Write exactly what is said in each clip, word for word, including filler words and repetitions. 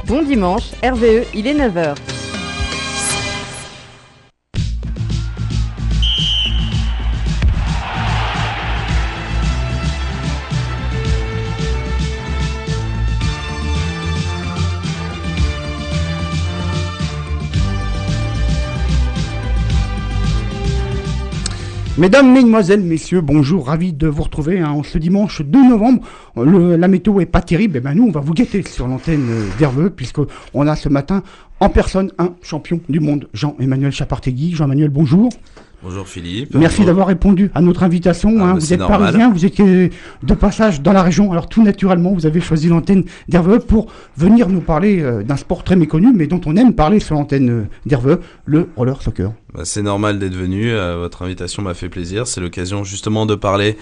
Bon dimanche, R V E, il est neuf heures. Mesdames, Mesdemoiselles, Messieurs, bonjour, ravi de vous retrouver hein, ce dimanche deux novembre. Le, la météo est pas terrible, et ben nous on va vous guetter sur l'antenne d'R V E puisqu'on a ce matin en personne un champion du monde, Jean-Emmanuel Chapartegui. Jean-Emmanuel, bonjour. Bonjour Philippe. Merci bonjour. d'avoir répondu à notre invitation. Ah, hein. bah, vous êtes normal. parisien, vous étiez de passage dans la région. Alors tout naturellement, vous avez choisi l'antenne d'R V E pour venir nous parler euh, d'un sport très méconnu, mais dont on aime parler sur l'antenne euh, d'R V E, le roller soccer. Bah, c'est normal d'être venu. Euh, votre invitation m'a fait plaisir. C'est l'occasion justement de parler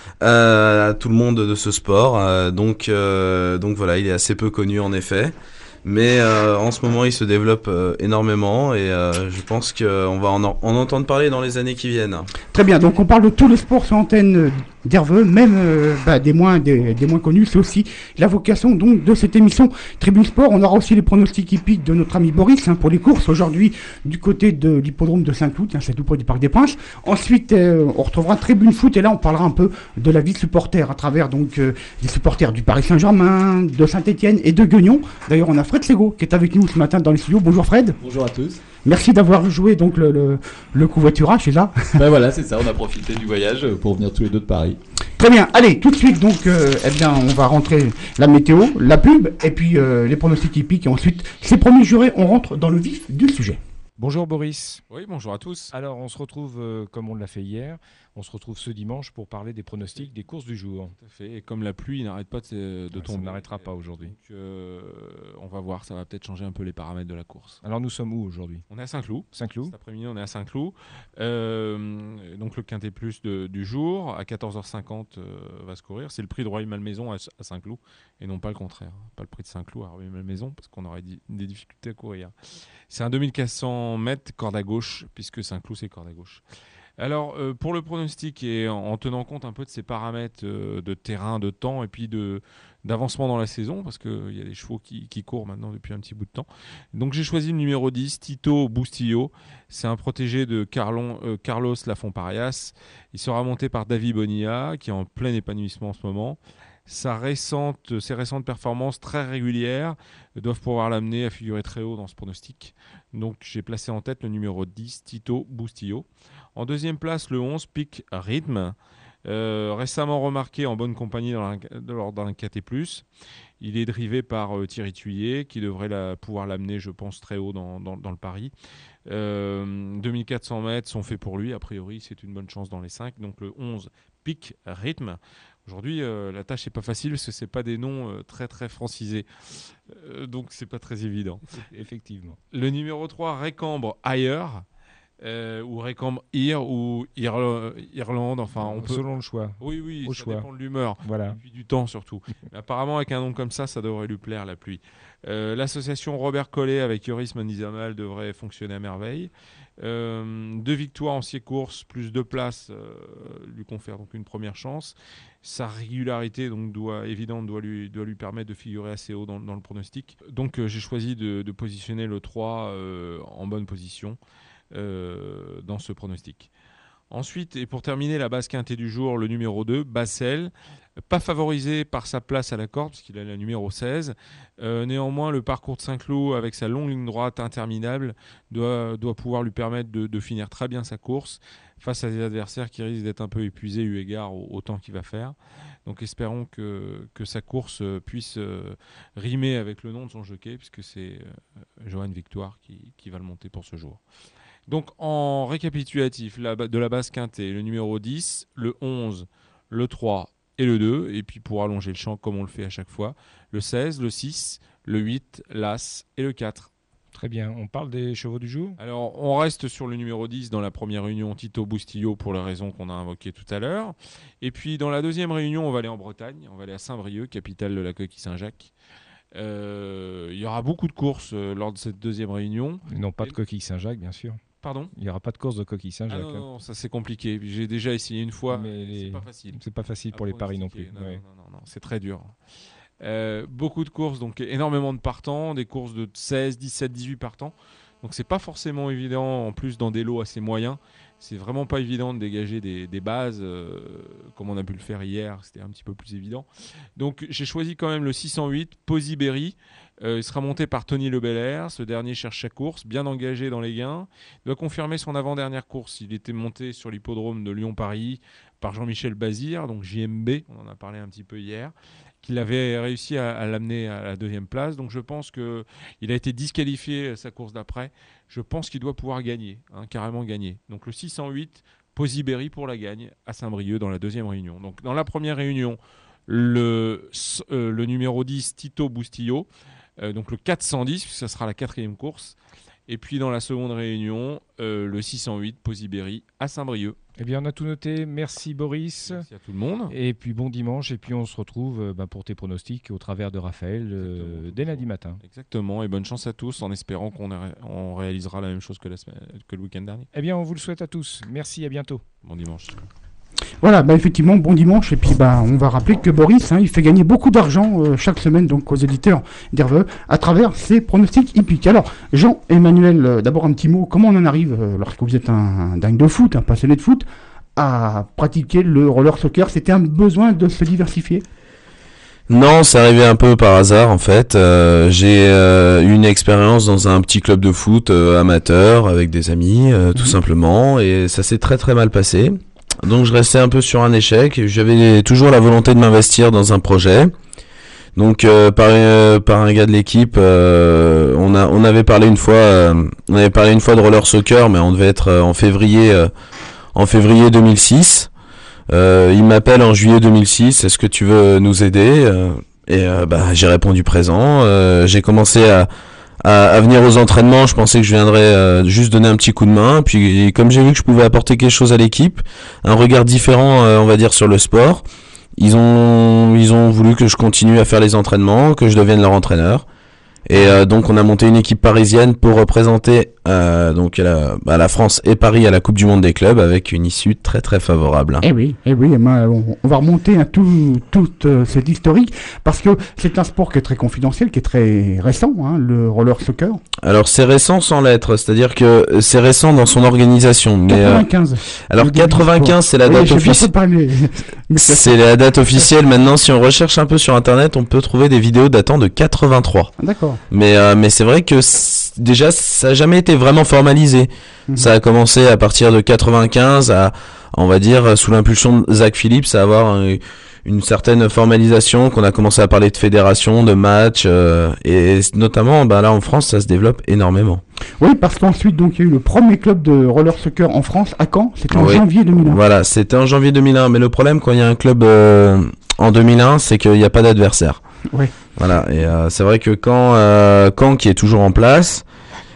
euh, à tout le monde de ce sport. Euh, donc, euh, donc voilà, il est assez peu connu en effet. Mais euh, en ce moment, il se développe euh, énormément et euh, je pense qu'on va en, en entendre parler dans les années qui viennent. Très bien, donc on parle de tous les sports sur l'antenne d'R V E, même euh, bah, des, moins, des, des moins connus. C'est aussi la vocation donc de cette émission Tribune Sport. On aura aussi les pronostics hippiques de notre ami Boris hein, pour les courses aujourd'hui du côté de l'hippodrome de Saint-Cloud, hein, c'est tout près du Parc des Princes. Ensuite, euh, on retrouvera Tribune Foot et là on parlera un peu de la vie de supporter à travers donc euh, des supporters du Paris Saint-Germain, de Saint-Étienne et de Guignon. D'ailleurs, on a Fred Sego qui est avec nous ce matin dans les studios. Bonjour Fred. Bonjour à tous. Merci d'avoir joué donc le, le, le covoiturage, c'est ça? Ben voilà, c'est ça, on a profité du voyage pour venir tous les deux de Paris. Très bien, allez, tout de suite donc, euh, eh bien, on va rentrer la météo, la pub, et puis euh, les pronostics typiques, et ensuite, ces premiers jurés, on rentre dans le vif du sujet. Bonjour Boris. Oui, bonjour à tous. Alors on se retrouve, euh, comme on l'a fait hier, on se retrouve ce dimanche pour parler des pronostics des courses du jour. Tout à fait. Et comme la pluie n'arrête pas de, de Ouais, tomber, ça n'arrêtera pas aujourd'hui. Donc, euh, on va voir, ça va peut-être changer un peu les paramètres de la course. Alors nous sommes où aujourd'hui? On est à Saint-Cloud. Saint-Cloud. Cet après-midi, on est à Saint-Cloud. Euh, donc le quintet plus de, du jour, à quatorze heures cinquante, euh, va se courir. C'est le prix de Rueil-Malmaison à, à Saint-Cloud, et non pas le contraire. Pas le prix de Saint-Cloud à Rueil-Malmaison, parce qu'on aurait di- des difficultés à courir. C'est un deux mille quatre cents mètres, corde à gauche, puisque Saint-Cloud, c'est corde à gauche. Alors, euh, pour le pronostic, et en, en tenant compte un peu de ces paramètres euh, de terrain, de temps, et puis de, d'avancement dans la saison, parce qu'il y a des chevaux qui, qui courent maintenant depuis un petit bout de temps. Donc j'ai choisi le numéro dix, Tito Bustillo. C'est un protégé de Carlon, euh, Carlos Lafont-Parias. Il sera monté par David Bonilla, qui est en plein épanouissement en ce moment. Sa récente, ses récentes performances très régulières doivent pouvoir l'amener à figurer très haut dans ce pronostic. Donc j'ai placé en tête le numéro dix, Tito Bustillo. En deuxième place, le onze, Pic Rhythm. Euh, récemment remarqué en bonne compagnie dans la, lors d'un K T plus. Il est drivé par euh, Thierry Thuillier, qui devrait la, pouvoir l'amener, je pense, très haut dans, dans, dans le pari. Euh, deux mille quatre cents mètres sont faits pour lui. A priori, c'est une bonne chance dans les cinq. Donc le onze, Pic Rhythm. Aujourd'hui, euh, la tâche n'est pas facile parce que ce n'est pas des noms euh, très très francisés. Euh, donc, ce n'est pas très évident. Effectivement. Le numéro trois, Récambre Ailleurs. Euh, ou Récambre Ir ou Irla- Irlande, enfin on peut... Selon le choix. Oui, oui, Au ça choix. dépend de l'humeur, Voilà. et puis du temps surtout. Mais apparemment, avec un nom comme ça, ça devrait lui plaire, la pluie. Euh, l'association Robert Collet avec Yoris Mendizamal devrait fonctionner à merveille. Euh, deux victoires en six courses, plus deux places, euh, lui confèrent donc une première chance. Sa régularité donc doit, évidente doit lui, doit lui permettre de figurer assez haut dans, dans le pronostic. Donc euh, j'ai choisi de, de positionner le trois euh, en bonne position. Euh, dans ce pronostic. Ensuite, et pour terminer, la base quintée du jour, le numéro deux, Bassel, pas favorisé par sa place à la corde, puisqu'il a la numéro seize. Euh, néanmoins, le parcours de Saint-Cloud, avec sa longue ligne droite interminable, doit, doit pouvoir lui permettre de, de finir très bien sa course face à des adversaires qui risquent d'être un peu épuisés eu égard au, au temps qu'il va faire. Donc espérons que, que sa course puisse euh, rimer avec le nom de son jockey, puisque c'est euh, Johan Victoire qui, qui va le monter pour ce jour. Donc en récapitulatif la, de la base quintée, le numéro dix, le onze, le trois et le deux, et puis pour allonger le champ comme on le fait à chaque fois, le seize, le six, le huit, l'as et le quatre. Très bien, on parle des chevaux du jour. Alors on reste sur le numéro dix dans la première réunion, Tito Bustillo, pour les raisons qu'on a invoquées tout à l'heure. Et puis dans la deuxième réunion, on va aller en Bretagne, on va aller à Saint-Brieuc, capitale de la Coquille Saint-Jacques. Euh, il y aura beaucoup de courses euh, lors de cette deuxième réunion. Non, pas et... de coquille Saint-Jacques, bien sûr. Pardon ? Il n'y aura pas de course de coquille Saint-Jacques. Ah non, non, non, ça c'est compliqué. J'ai déjà essayé une fois, mais les... c'est pas facile. C'est pas facile pour les paris non plus. Non, ouais. non, non, non, non, c'est très dur. Euh, beaucoup de courses, donc énormément de partants, des courses de seize, dix-sept, dix-huit partants. Donc c'est pas forcément évident, en plus dans des lots assez moyens, c'est vraiment pas évident de dégager des, des bases, euh, comme on a pu le faire hier, c'était un petit peu plus évident. Donc j'ai choisi quand même le six cent huit, Posy Berry. Euh, il sera monté par Tony Lebelair. Ce dernier cherche sa course, bien engagé dans les gains. Il doit confirmer son avant-dernière course. Il était monté sur l'hippodrome de Lyon-Paris par Jean-Michel Bazir, donc J M B, on en a parlé un petit peu hier, qu'il avait réussi à, à l'amener à la deuxième place. Donc je pense qu'il a été disqualifié sa course d'après. Je pense qu'il doit pouvoir gagner, hein, carrément gagner. Donc le six cent huit, Posy Berry pour la gagne à Saint-Brieuc dans la deuxième réunion. Donc dans la première réunion, le, euh, le numéro dix, Tito Bustillo, euh, donc le quatre cent dix, puisque ça sera la quatrième course. Et puis dans la seconde réunion, euh, le six cent huit, Posy Berry à Saint-Brieuc. Eh bien, on a tout noté. Merci Boris. Merci à tout le monde. Et puis bon dimanche. Et puis on se retrouve euh, bah, pour tes pronostics au travers de Raphaël euh, dès lundi matin. Exactement. Et bonne chance à tous en espérant qu'on ré- on réalisera la même chose que, la semaine, que le week-end dernier. Eh bien, on vous le souhaite à tous. Merci, à bientôt. Bon dimanche. Voilà, bah effectivement, bon dimanche. Et puis bah, on va rappeler que Boris, hein, il fait gagner beaucoup d'argent euh, chaque semaine donc aux éditeurs d'R V E à travers ses pronostics hippiques. Alors, Jean-Emmanuel, euh, d'abord un petit mot. Comment on en arrive, euh, lorsque vous êtes un, un dingue de foot, un passionné de foot, à pratiquer le roller soccer? C'était un besoin de se diversifier? Non, c'est arrivé un peu par hasard en fait. Euh, j'ai euh, eu une expérience dans un petit club de foot euh, amateur avec des amis, euh, mmh. tout simplement, et ça s'est très très mal passé. Donc je restais un peu sur un échec. J'avais toujours la volonté de m'investir dans un projet. Donc euh, par euh, par un gars de l'équipe, euh, on a on avait parlé une fois, euh, on avait parlé une fois de roller soccer, mais on devait être euh, en février euh, en février deux mille six. Euh, il m'appelle en juillet deux mille six. Est-ce que tu veux nous aider? euh, Et euh, bah j'ai répondu présent. Euh, j'ai commencé à À, à venir aux entraînements. Je pensais que je viendrais euh, juste donner un petit coup de main. Puis comme j'ai vu que je pouvais apporter quelque chose à l'équipe, un regard différent, euh, on va dire, sur le sport, ils ont ils ont voulu que je continue à faire les entraînements, que je devienne leur entraîneur. Et euh, donc on a monté une équipe parisienne pour représenter euh, donc la, bah, la France et Paris à la Coupe du Monde des clubs avec une issue très très favorable. Eh oui, eh oui, on, on va remonter à tout toute euh, cette historique parce que c'est un sport qui est très confidentiel, qui est très récent, hein, le roller soccer. Alors c'est récent sans l'être, c'est-à-dire que c'est récent dans son organisation. Mais, quatre-vingt-quinze. Euh, alors quatre-vingt-quinze, c'est la oui, date officielle. C'est la date officielle. Maintenant, si on recherche un peu sur Internet, on peut trouver des vidéos datant de quatre-vingt-trois. D'accord. Mais euh, mais c'est vrai que c'est, déjà ça a jamais été vraiment formalisé. Mmh. Ça a commencé à partir de quatre-vingt-quinze à, on va dire, sous l'impulsion de Zach Phillips, à avoir un, une certaine formalisation, qu'on a commencé à parler de fédération, de matchs, euh, et notamment bah là en France ça se développe énormément. Oui, parce qu'ensuite donc il y a eu le premier club de roller soccer en France à Caen, c'était en oui. janvier deux mille un. Voilà, c'était en janvier deux mille un, mais le problème quand il y a un club euh, en deux mille un, c'est qu'il n'y a pas d'adversaire. Oui. Voilà, et euh, c'est vrai que Caen, euh, Caen qui est toujours en place,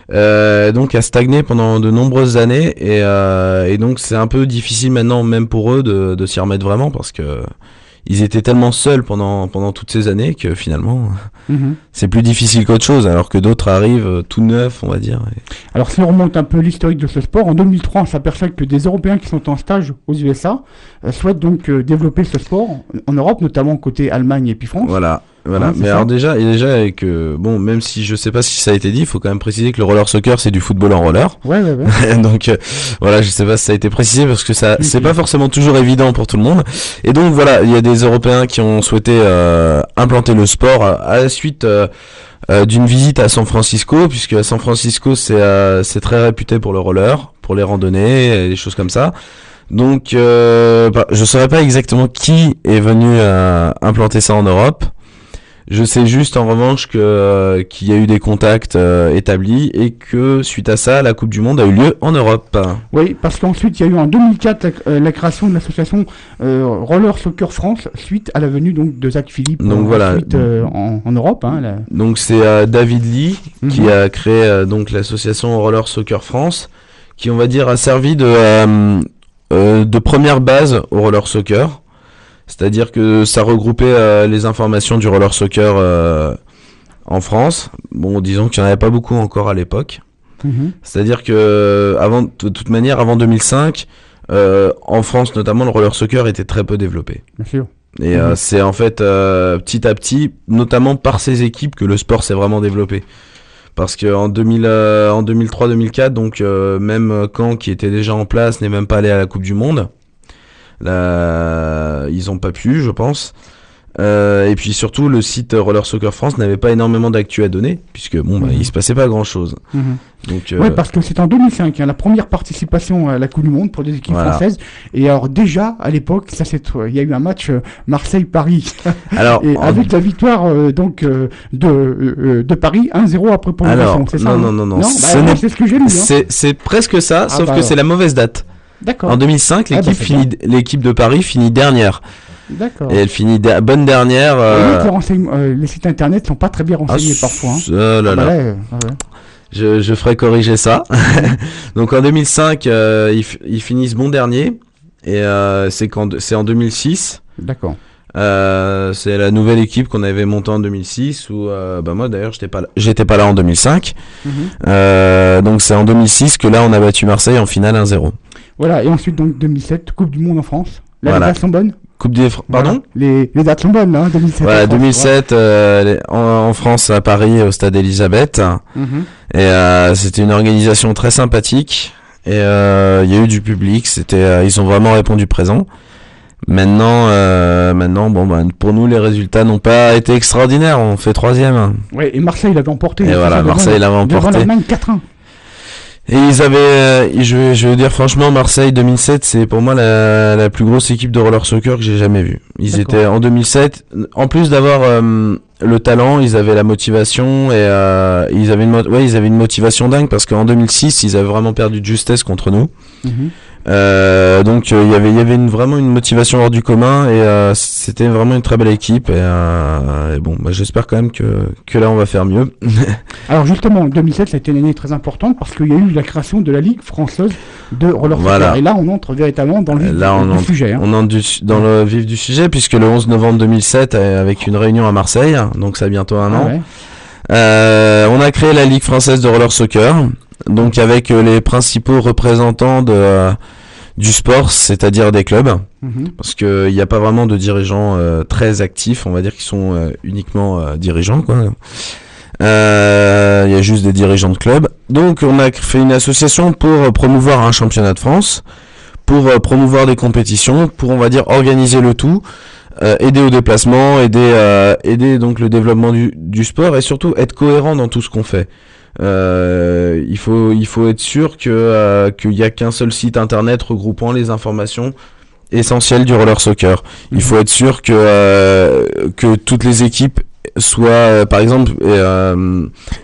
euh, donc a stagné pendant de nombreuses années, et, euh, et donc c'est un peu difficile maintenant même pour eux de, de s'y remettre vraiment parce que ils étaient tellement seuls pendant pendant toutes ces années que finalement mmh. c'est plus difficile qu'autre chose, alors que d'autres arrivent euh, tout neufs, on va dire. Et... Alors si on remonte un peu l'historique de ce sport, en deux mille trois on s'aperçoit que des Européens qui sont en stage aux U S A euh, souhaitent donc euh, développer ce sport en Europe, notamment côté Allemagne et puis France. Voilà. Voilà, ouais, mais ça. alors déjà, et déjà avec euh, bon, même si je sais pas si ça a été dit, il faut quand même préciser que le roller soccer c'est du football en roller. Ouais, ouais, ouais. donc euh, voilà, je sais pas si ça a été précisé parce que ça, oui, c'est oui. pas forcément toujours évident pour tout le monde. Et donc voilà, il y a des Européens qui ont souhaité euh, implanter le sport à, à la suite euh, euh, d'une visite à San Francisco, puisque à San Francisco c'est euh, c'est très réputé pour le roller, pour les randonnées, et des choses comme ça. Donc euh, bah, je saurais pas exactement qui est venu euh, implanter ça en Europe. Je sais juste en revanche que euh, qu'il y a eu des contacts euh, établis et que suite à ça, la Coupe du Monde a eu lieu en Europe. Oui, parce qu'ensuite il y a eu en deux mille quatre la, la création de l'association euh, Roller Soccer France suite à la venue donc de Zach Phillips. Donc euh, voilà, ensuite, euh, en, en Europe. Hein, la... Donc c'est euh, David Lee mm-hmm. qui a créé euh, donc l'association Roller Soccer France, qui on va dire a servi de euh, euh, de première base au roller soccer. C'est-à-dire que ça regroupait euh, les informations du roller soccer euh, en France. Bon, disons qu'il n'y en avait pas beaucoup encore à l'époque. Mmh. C'est-à-dire que avant, de toute manière, avant deux mille cinq, euh, en France notamment, le roller soccer était très peu développé. Bien sûr. Et Mhm. euh, c'est en fait euh, petit à petit, notamment par ces équipes, que le sport s'est vraiment développé. Parce que en deux mille, euh, en deux mille trois deux mille quatre, donc euh, même Caen qui était déjà en place n'est même pas allé à la Coupe du Monde. Là, ils ont pas pu, je pense. Euh, et puis surtout, le site Roller Soccer France n'avait pas énormément d'actu à donner, puisque bon, bah, Mhm. il se passait pas grand-chose. Mhm. Donc, euh, Ouais, parce que c'est en deux mille cinq, hein, la première participation à la Coupe du Monde pour des équipes Voilà. françaises. Et alors déjà, à l'époque, ça c'est, il y a eu un match euh, Marseille-Paris. alors, Et en- avec la victoire euh, donc euh, de euh, de Paris un zéro après prolongation, Alors, c'est ça non, hein non, non, non, bah, ce ouais, n'est- c'est ce que j'ai lu. Hein. c'est c'est presque ça, Ah, sauf bah que alors. c'est la mauvaise date. D'accord. En deux mille cinq, Ah, bah, l'équipe c'est finit, l'équipe de Paris finit dernière. D'accord. Et elle finit der- bonne dernière. Et euh, donc, les, renseignements- euh, les sites internet sont pas très bien ah, renseignés parfois. Hein. Oh là Ah, bah là. là, euh, ah ouais. Je, je ferai corriger ça. Donc en deux mille cinq, euh, ils, f- ils finissent bon dernier. Et euh, c'est quand c'est en deux mille six. D'accord. Euh, c'est la nouvelle équipe qu'on avait montée en deux mille six. Où euh, bah moi d'ailleurs j'étais pas là, j'étais pas là en deux mille cinq. Mhm. Euh, donc c'est en deux mille six que là on a battu Marseille en finale un zéro. Voilà. Et ensuite donc deux mille sept, Coupe du Monde en France. Là, Voilà. les dates sont bonnes. Coupe des Fr- pardon. Voilà. Les les dates sont bonnes là, hein, deux mille sept. Voilà, en France, deux mille sept euh, les- en, en France à Paris au stade Elisabeth. ouais. Mhm. Et euh, c'était une organisation très sympathique. Et euh, il y a eu du public. C'était, euh, ils ont vraiment répondu présent. Maintenant, euh, maintenant, bon, bah, pour nous, les résultats n'ont pas été extraordinaires. On fait troisième. Ouais. Et Marseille l'avait emporté. Et c'est voilà, ça, devant- Marseille l'avait devant emporté. l'Allemagne quatre un. Et ils avaient, euh, je, vais, je veux dire franchement, Marseille deux mille sept, c'est pour moi la, la plus grosse équipe de roller soccer que j'ai jamais vue. Ils D'accord. étaient en deux mille sept, en plus d'avoir euh, le talent, ils avaient la motivation et euh, ils avaient une, mo- ouais, ils avaient une motivation dingue parce qu'en deux mille six, ils avaient vraiment perdu de justesse contre nous. Mhm. Euh, donc euh, il y avait, il y avait une, vraiment une motivation hors du commun et euh, c'était vraiment une très belle équipe et, euh, et bon, bah, j'espère quand même que que là on va faire mieux. Alors justement, deux mille sept, ça a été une année très importante parce qu'il y a eu la création de la Ligue française de roller Voilà. soccer. Et là, on entre véritablement dans le vif Là, du, on du entre- sujet. Hein. On entre du- dans le vif du sujet puisque le onze novembre deux mille sept, euh, avec une réunion à Marseille, donc ça a bientôt un Ah an, ouais. euh, on a créé la Ligue française de roller soccer, donc avec euh, les principaux représentants de euh, du sport, c'est-à-dire des clubs, Mhm. parce que il n'y a pas vraiment de dirigeants euh, très actifs, on va dire qu'ils sont euh, uniquement euh, dirigeants, quoi. Euh, Il y a juste des dirigeants de clubs. Donc on a fait une association pour euh, promouvoir un championnat de France, pour euh, promouvoir des compétitions, pour on va dire organiser le tout, euh, aider au déplacement, aider euh, aider donc le développement du, du sport et surtout être cohérent dans tout ce qu'on fait. Euh, il faut il faut être sûr que euh, qu'il y a qu'un seul site internet regroupant les informations essentielles du roller soccer. Il Mhm. faut être sûr que euh, que toutes les équipes soient euh, par exemple euh,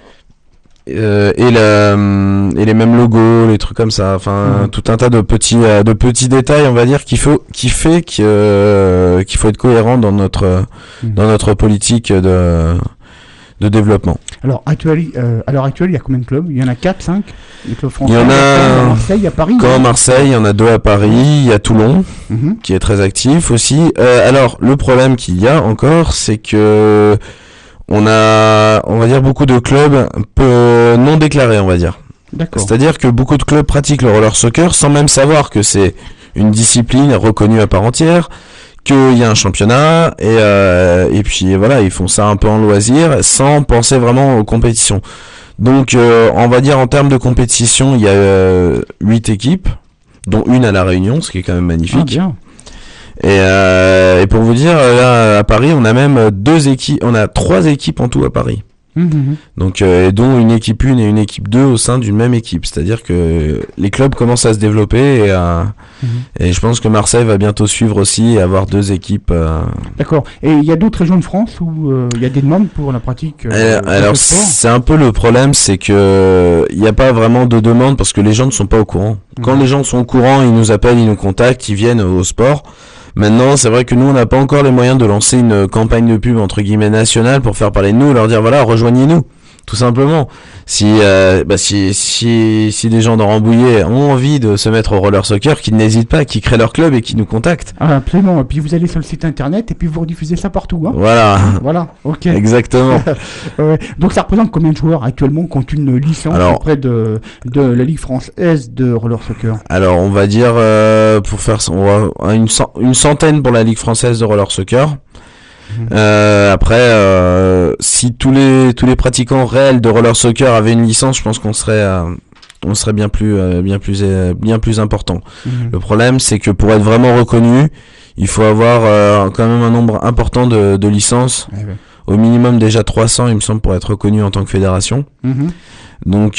euh, et, la, et les mêmes logos, les trucs comme ça, enfin Mhm. tout un tas de petits euh, de petits détails, on va dire qu'il faut qui fait que euh, qu'il faut être cohérent dans notre Mhm. dans notre politique de de développement. Alors, actuel, euh, à l'heure actuelle, il y a combien de clubs? Il y en a quatre, cinq? Les clubs français. Il y en a à Marseille, à Paris. Quand hein. Marseille, il y en a deux à Paris, il y a Toulon Mhm. qui est très actif aussi. Euh, alors le problème qu'il y a encore, c'est que on a, on va dire, beaucoup de clubs peu non déclarés, on va dire. D'accord. C'est-à-dire que beaucoup de clubs pratiquent le roller soccer sans même savoir que c'est une discipline reconnue à part entière, qu'il y a un championnat et euh, et puis voilà, ils font ça un peu en loisir sans penser vraiment aux compétitions. Donc euh, on va dire en termes de compétition, il y a euh, huit équipes, dont une à la Réunion, ce qui est quand même Ah, magnifique. bien. Et, euh, et pour vous dire, là à Paris, on a même deux équipes, on a trois équipes en tout à Paris. Mhm, mhm. Donc, euh, et dont une équipe une et une équipe deux au sein d'une même équipe. C'est-à-dire que les clubs commencent à se développer et, à, Mhm. et je pense que Marseille va bientôt suivre aussi et avoir deux équipes. euh. D'accord. Et il y a d'autres régions de France où euh, il y a des demandes pour la pratique euh, Euh, de alors ce sport? c'est un peu le problème, c'est que il n'y a pas vraiment de demande parce que les gens ne sont pas au courant. Quand Mhm. les gens sont au courant, ils nous appellent, ils nous contactent, ils viennent au sport. Maintenant, c'est vrai que nous, on n'a pas encore les moyens de lancer une campagne de pub entre guillemets nationale pour faire parler de nous, et leur dire voilà, rejoignez-nous. tout simplement. Si, euh, bah si, si, si des gens de Rambouillet ont envie de se mettre au roller soccer, qu'ils n'hésitent pas, qu'ils créent leur club et qu'ils nous contactent. Ah, absolument. Et puis vous allez sur le site internet et puis vous rediffusez ça partout. Hein. Voilà. Voilà. Ok. Exactement. Ouais. Donc ça représente combien de joueurs actuellement qui ont une licence Alors, auprès de, de la Ligue française de roller soccer? Alors, on va dire, euh, pour faire on va, une, une centaine pour la Ligue française de roller soccer. Mmh. Euh, après, euh, si tous les tous les pratiquants réels de roller soccer avaient une licence, je pense qu'on serait euh, on serait bien plus euh, bien plus euh, bien plus important. Mmh. Le problème, c'est que pour être vraiment reconnu, il faut avoir euh, quand même un nombre important de, de licences. Mmh. Au minimum déjà trois cents, il me semble, pour être reconnu en tant que fédération. Mmh. Donc,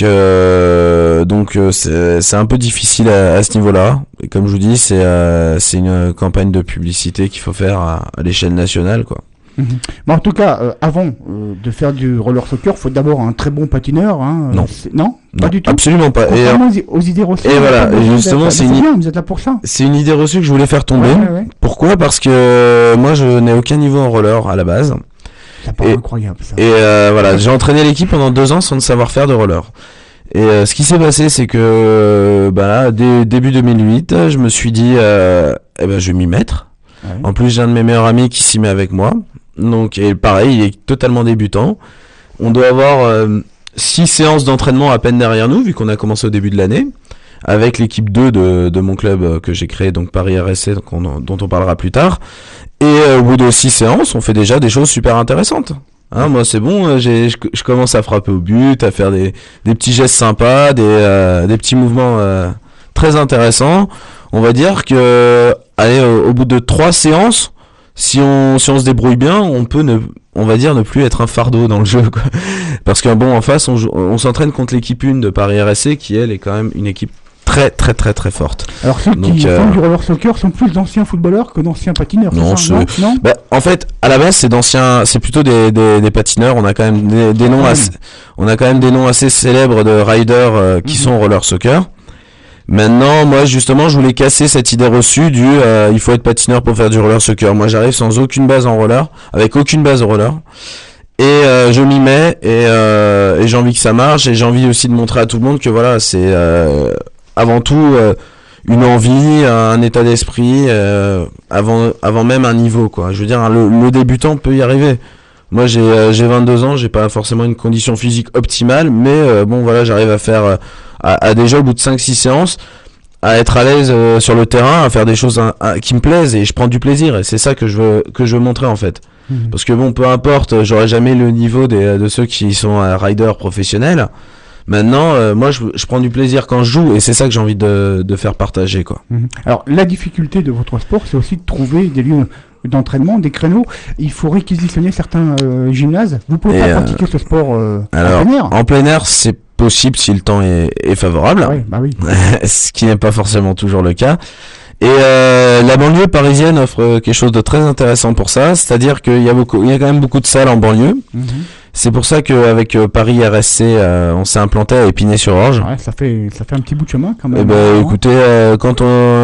euh, donc euh, c'est, c'est un peu difficile à, à ce niveau-là. Et comme je vous dis, c'est, euh, c'est une campagne de publicité qu'il faut faire à, à l'échelle nationale, quoi. Mmh. Bon, en tout cas, euh, avant euh, de faire du roller soccer, il faut d'abord un très bon patineur. Hein, non. non, pas non, du tout. Absolument pas. Et euh, aux, aux idées reçues. Et voilà. Et justement, c'est, c'est une... bien. Vous êtes là pour ça. C'est une idée reçue que je voulais faire tomber. Ouais, ouais, ouais. Pourquoi ? Parce que moi, je n'ai aucun niveau en roller à la base. C'est pas incroyable ça. Et euh, voilà, j'ai entraîné l'équipe pendant deux ans sans savoir faire de roller. Et euh, ce qui s'est passé, c'est que euh, bah là, dès début deux mille huit, je me suis dit, euh, eh ben, je vais m'y mettre. Ouais. En plus, j'ai un de mes meilleurs amis qui s'y met avec moi. Donc, et pareil, il est totalement débutant. On doit avoir euh, six séances d'entraînement à peine derrière nous, vu qu'on a commencé au début de l'année, avec l'équipe deux de, de mon club que j'ai créé, donc Paris R S C, donc on, dont on parlera plus tard. Et euh, au bout de six séances, on fait déjà des choses super intéressantes. Hein, moi, c'est bon, j'ai, je, je commence à frapper au but, à faire des, des petits gestes sympas, des, euh, des petits mouvements euh, très intéressants. On va dire que, allez, au, au bout de trois séances, si on, si on se débrouille bien, on peut ne, on va dire ne plus être un fardeau dans le jeu, quoi. Parce que bon, en face, on, joue, on s'entraîne contre l'équipe un de Paris R S C, qui elle est quand même une équipe très très très très forte. Alors ceux Donc, qui euh... font du roller soccer sont plus d'anciens footballeurs que d'anciens patineurs. Non, c'est ça, non, non bah, en fait, à la base, c'est d'anciens, c'est plutôt des, des, des patineurs. On a quand même des, des noms assez, on a quand même des noms assez célèbres de riders euh, qui mm-hmm. sont roller soccer. Maintenant, moi justement, je voulais casser cette idée reçue du euh, il faut être patineur pour faire du roller soccer. Moi, j'arrive sans aucune base en roller, avec aucune base au roller. Et euh, je m'y mets et, euh, et j'ai envie que ça marche et j'ai envie aussi de montrer à tout le monde que voilà, c'est euh, avant tout euh, une envie, un état d'esprit euh, avant avant même un niveau, quoi. Je veux dire, le, le débutant peut y arriver. Moi j'ai euh, j'ai vingt-deux ans, j'ai pas forcément une condition physique optimale, mais euh, bon voilà, j'arrive à faire euh, à, à déjà au bout de cinq six séances à être à l'aise euh, sur le terrain, à faire des choses à, à, qui me plaisent et je prends du plaisir et c'est ça que je veux que je veux montrer en fait. Mmh. Parce que bon, peu importe, j'aurai jamais le niveau des de ceux qui sont euh, riders professionnels. Maintenant, euh, moi, je, je prends du plaisir quand je joue, et c'est ça que j'ai envie de, de faire partager, quoi. Mmh. Alors, la difficulté de votre sport, c'est aussi de trouver des lieux d'entraînement, des créneaux. Il faut réquisitionner certains euh, gymnases. Vous pouvez et pas euh, pratiquer ce sport euh, alors, en plein air. En plein air, c'est possible si le temps est, est favorable. Ah oui, bah oui. Ce qui n'est pas forcément toujours le cas. Et euh, la banlieue parisienne offre quelque chose de très intéressant pour ça, c'est-à-dire qu'il y a beaucoup, il y a quand même beaucoup de salles en banlieue. Mmh. C'est pour ça qu'avec euh, Paris R S C, euh, on s'est implanté à Épinay-sur-Orge. Ouais, ça fait ça fait un petit bout de chemin quand même. Eh ben, écoutez, euh, quand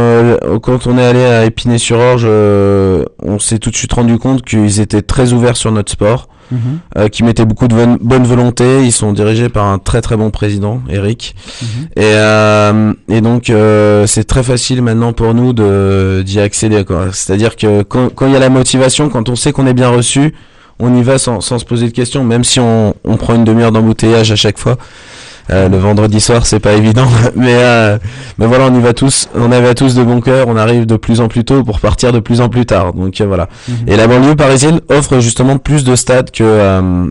on quand on est allé à Épinay-sur-Orge, euh, on s'est tout de suite rendu compte qu'ils étaient très ouverts sur notre sport, mmh. euh, qu'ils mettaient beaucoup de bonne, bonne volonté. Ils sont dirigés par un très très bon président, Eric. Mmh. Et euh, et donc euh, c'est très facile maintenant pour nous de d'y accéder, quoi. C'est-à-dire que quand quand il y a la motivation, quand on sait qu'on est bien reçu, on y va sans, sans se poser de questions, même si on, on prend une demi-heure d'embouteillage à chaque fois. Euh, le vendredi soir, c'est pas évident, mais euh, mais voilà, on y va tous, on y va tous de bon cœur. On arrive de plus en plus tôt pour partir de plus en plus tard. Donc euh, voilà. Mmh. Et la banlieue parisienne offre justement plus de stades que euh,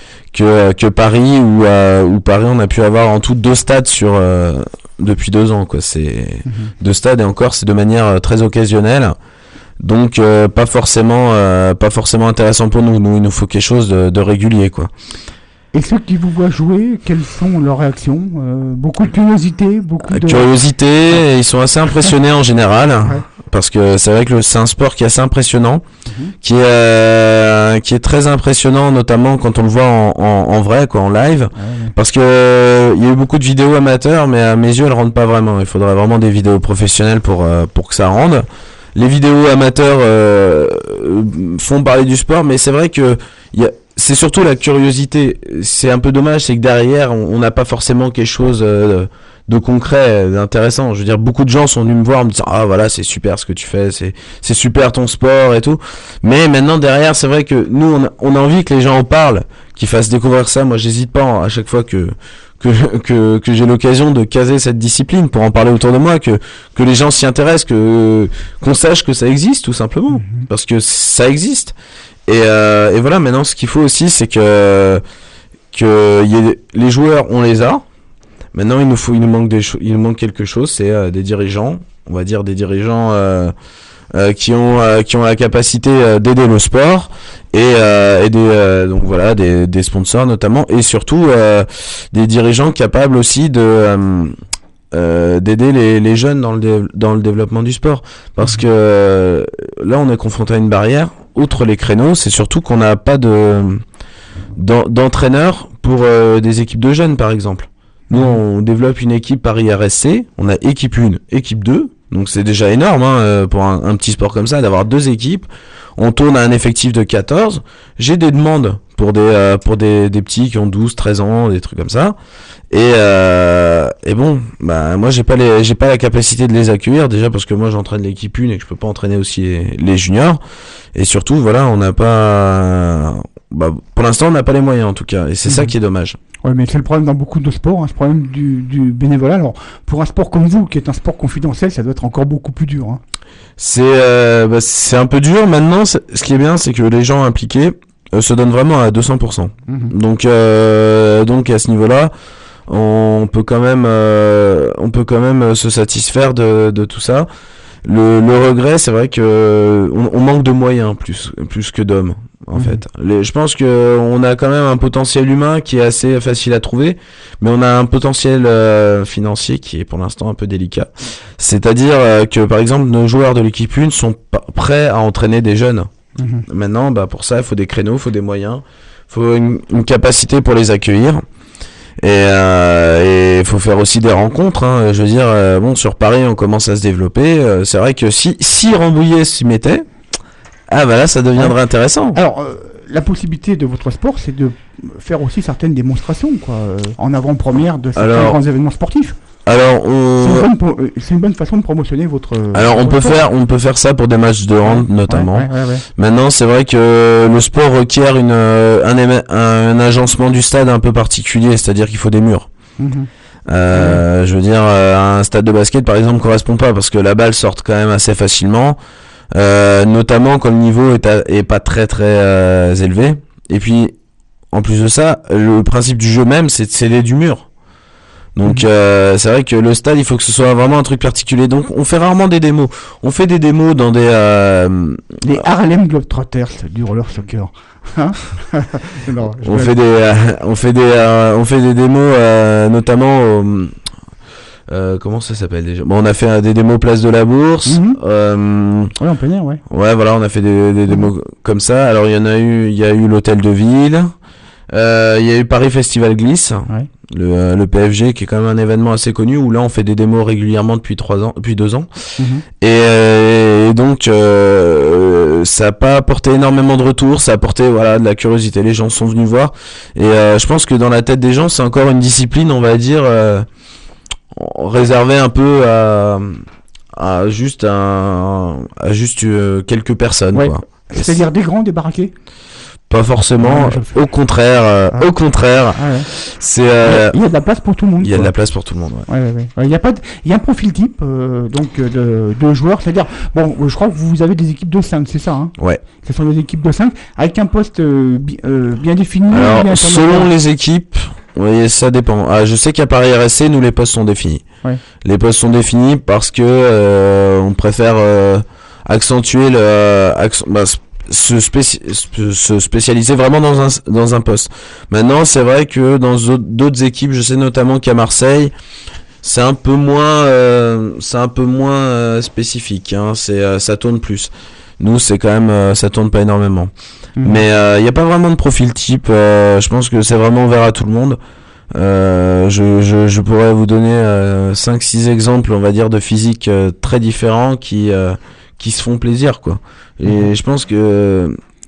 que que Paris où euh, où Paris on a pu avoir en tout deux stades sur euh, depuis deux ans, quoi. C'est mmh. deux stades et encore c'est de manière euh, très occasionnelle. Donc euh, pas forcément euh, pas forcément intéressant pour nous. Nous il nous faut quelque chose de, de régulier, quoi. Et ceux qui vous voient jouer, quelles sont leurs réactions? euh, Beaucoup de curiosité, beaucoup de curiosité. Ouais. Et ils sont assez impressionnés en général, ouais. Parce que c'est vrai que le, c'est un sport qui est assez impressionnant, mmh. qui est euh, qui est très impressionnant, notamment quand on le voit en, en, en vrai, quoi, en live, ouais. Parce que euh, il y a eu beaucoup de vidéos amateurs, mais à mes yeux elles rendent pas vraiment. Il faudrait vraiment des vidéos professionnelles pour euh, pour que ça rende. Les vidéos amateurs euh, font parler du sport, mais c'est vrai que y a, c'est surtout la curiosité. C'est un peu dommage, c'est que derrière, on n'a pas forcément quelque chose euh, de concret, d'intéressant. Je veux dire, beaucoup de gens sont venus me voir en me disant ah voilà, c'est super ce que tu fais, c'est c'est super ton sport et tout. Mais maintenant derrière, c'est vrai que nous on a, on a envie que les gens en parlent, qu'ils fassent découvrir ça. Moi, j'hésite pas à chaque fois que que que que j'ai l'occasion de caser cette discipline pour en parler autour de moi, que que les gens s'y intéressent, que qu'on sache que ça existe tout simplement, mmh. parce que ça existe. Et euh, et voilà, maintenant ce qu'il faut aussi, c'est que que y ait, les joueurs, on les a. Maintenant, il nous faut, il nous manque des choses, il nous manque quelque chose, c'est euh, des dirigeants, on va dire des dirigeants euh, euh, qui ont euh, qui ont la capacité euh, d'aider le sport et euh, et des euh, donc voilà des des sponsors notamment, et surtout euh, des dirigeants capables aussi de euh, euh, d'aider les les jeunes dans le dé- dans le développement du sport, parce que euh, là on est confronté à une barrière. Outre les créneaux, c'est surtout qu'on n'a pas de d'en, d'entraîneurs pour euh, des équipes de jeunes, par exemple. Nous, on développe une équipe par I R S C, on a équipe un, équipe deux, donc c'est déjà énorme hein, pour un, un petit sport comme ça, d'avoir deux équipes. On tourne à un effectif de quatorze. J'ai des demandes pour des euh, pour des, des petits qui ont douze, treize ans, des trucs comme ça. Et euh, et bon, bah moi j'ai pas les j'ai pas la capacité de les accueillir, déjà parce que moi j'entraîne l'équipe un et que je peux pas entraîner aussi les, les juniors. Et surtout, voilà, on n'a pas bah, pour l'instant on n'a pas les moyens en tout cas, et c'est mmh. ça qui est dommage. Ouais, mais c'est le problème dans beaucoup de sports, hein, ce problème du, du bénévolat. Alors, pour un sport comme vous, qui est un sport confidentiel, ça doit être encore beaucoup plus dur. Hein. C'est, euh, bah, c'est un peu dur. Maintenant, ce qui est bien, c'est que les gens impliqués euh, se donnent vraiment à deux cents pour cent. Mmh. Donc, euh, donc à ce niveau-là, on peut quand même, euh, on peut quand même se satisfaire de, de tout ça. Le, le regret, c'est vrai que on, on manque de moyens plus, plus que d'hommes. En mmh. fait, les, je pense que on a quand même un potentiel humain qui est assez facile à trouver, mais on a un potentiel euh, financier qui est pour l'instant un peu délicat. C'est-à-dire euh, que par exemple nos joueurs de l'équipe un sont pas prêts à entraîner des jeunes. Mmh. Maintenant, bah pour ça, il faut des créneaux, il faut des moyens, il faut une, une capacité pour les accueillir. Et euh, et faut faire aussi des rencontres. Hein. Je veux dire, euh, bon, sur Paris, on commence à se développer. Euh, c'est vrai que si si Rambouillet s'y mettait. Ah bah là ça deviendrait ouais. intéressant. Alors euh, la possibilité de votre sport, c'est de faire aussi certaines démonstrations quoi, euh, en avant-première de certains alors, grands événements sportifs. Alors on... c'est, une bonne, c'est une bonne façon de promotionner votre. Alors votre on peut sport. faire on peut faire ça pour des matchs de hand ouais, notamment. Ouais, ouais, ouais, ouais. Maintenant c'est vrai que le sport requiert une un, un, un agencement du stade un peu particulier, c'est-à-dire qu'il faut des murs. Mm-hmm. Euh, ouais. Je veux dire un stade de basket par exemple correspond pas parce que la balle sort quand même assez facilement. Euh, notamment quand le niveau est, à, est pas très très euh, élevé. Et puis en plus de ça, le principe du jeu même, c'est de sceller du mur. Donc mmh. euh, c'est vrai que le stade, il faut que ce soit vraiment un truc particulier. Donc on fait rarement des démos. On fait des démos dans des euh, les Harlem Globetrotters du roller soccer. Hein non, on, fait des, euh, on fait des euh, on fait des démos euh, notamment au Euh, comment ça s'appelle déjà? Bon, on a fait euh, des démos place de la Bourse. Mmh. Euh, ouais, en plein air, ouais. Ouais, voilà, on a fait des, des démos mmh. comme ça. Alors il y en a eu, il y a eu l'hôtel de ville. Euh, il y a eu Paris Festival Glisse, ouais. le, euh, le P F G qui est quand même un événement assez connu où là on fait des démos régulièrement depuis trois ans, depuis deux ans. Mmh. Et, euh, et donc euh, ça a pas apporté énormément de retours, ça a apporté voilà de la curiosité. Les gens sont venus voir et euh, je pense que dans la tête des gens c'est encore une discipline, on va dire. Euh, réservé un peu à, à juste un, à juste euh, quelques personnes ouais. quoi. C'est-à-dire des grands, des baraqués? Pas forcément, ouais, au contraire, euh, ah. au contraire. Ah ouais. C'est euh, il y a de la place pour tout le monde. Il y a de la place pour tout le monde. Ouais. Ouais, ouais, ouais. Il y a pas, de, il y a un profil type euh, donc de, de joueurs, c'est-à-dire bon, je crois que vous avez des équipes de cinq, c'est ça hein? Ouais. Ce sont des équipes de cinq avec un poste euh, bi, euh, bien défini. Alors bien selon les équipes. Oui, ça dépend. Ah, je sais qu'à Paris R S C, nous les postes sont définis. Ouais. Les postes sont définis parce que euh, on préfère euh, accentuer le, euh, accent, bah, se, spéci- se spécialiser vraiment dans un dans un poste. Maintenant, c'est vrai que dans d'autres équipes, je sais notamment qu'à Marseille, c'est un peu moins, euh, c'est un peu moins euh, spécifique. Hein. C'est euh, ça tourne plus. Nous, c'est quand même, euh, ça tourne pas énormément. Mmh. Mais il euh, n'y a pas vraiment de profil type. Euh, je pense que c'est vraiment ouvert à tout le monde. Euh, je, je, je pourrais vous donner euh, cinq six exemples, on va dire, de physiques euh, très différents qui, euh, qui se font plaisir, quoi. Et mmh. je pense que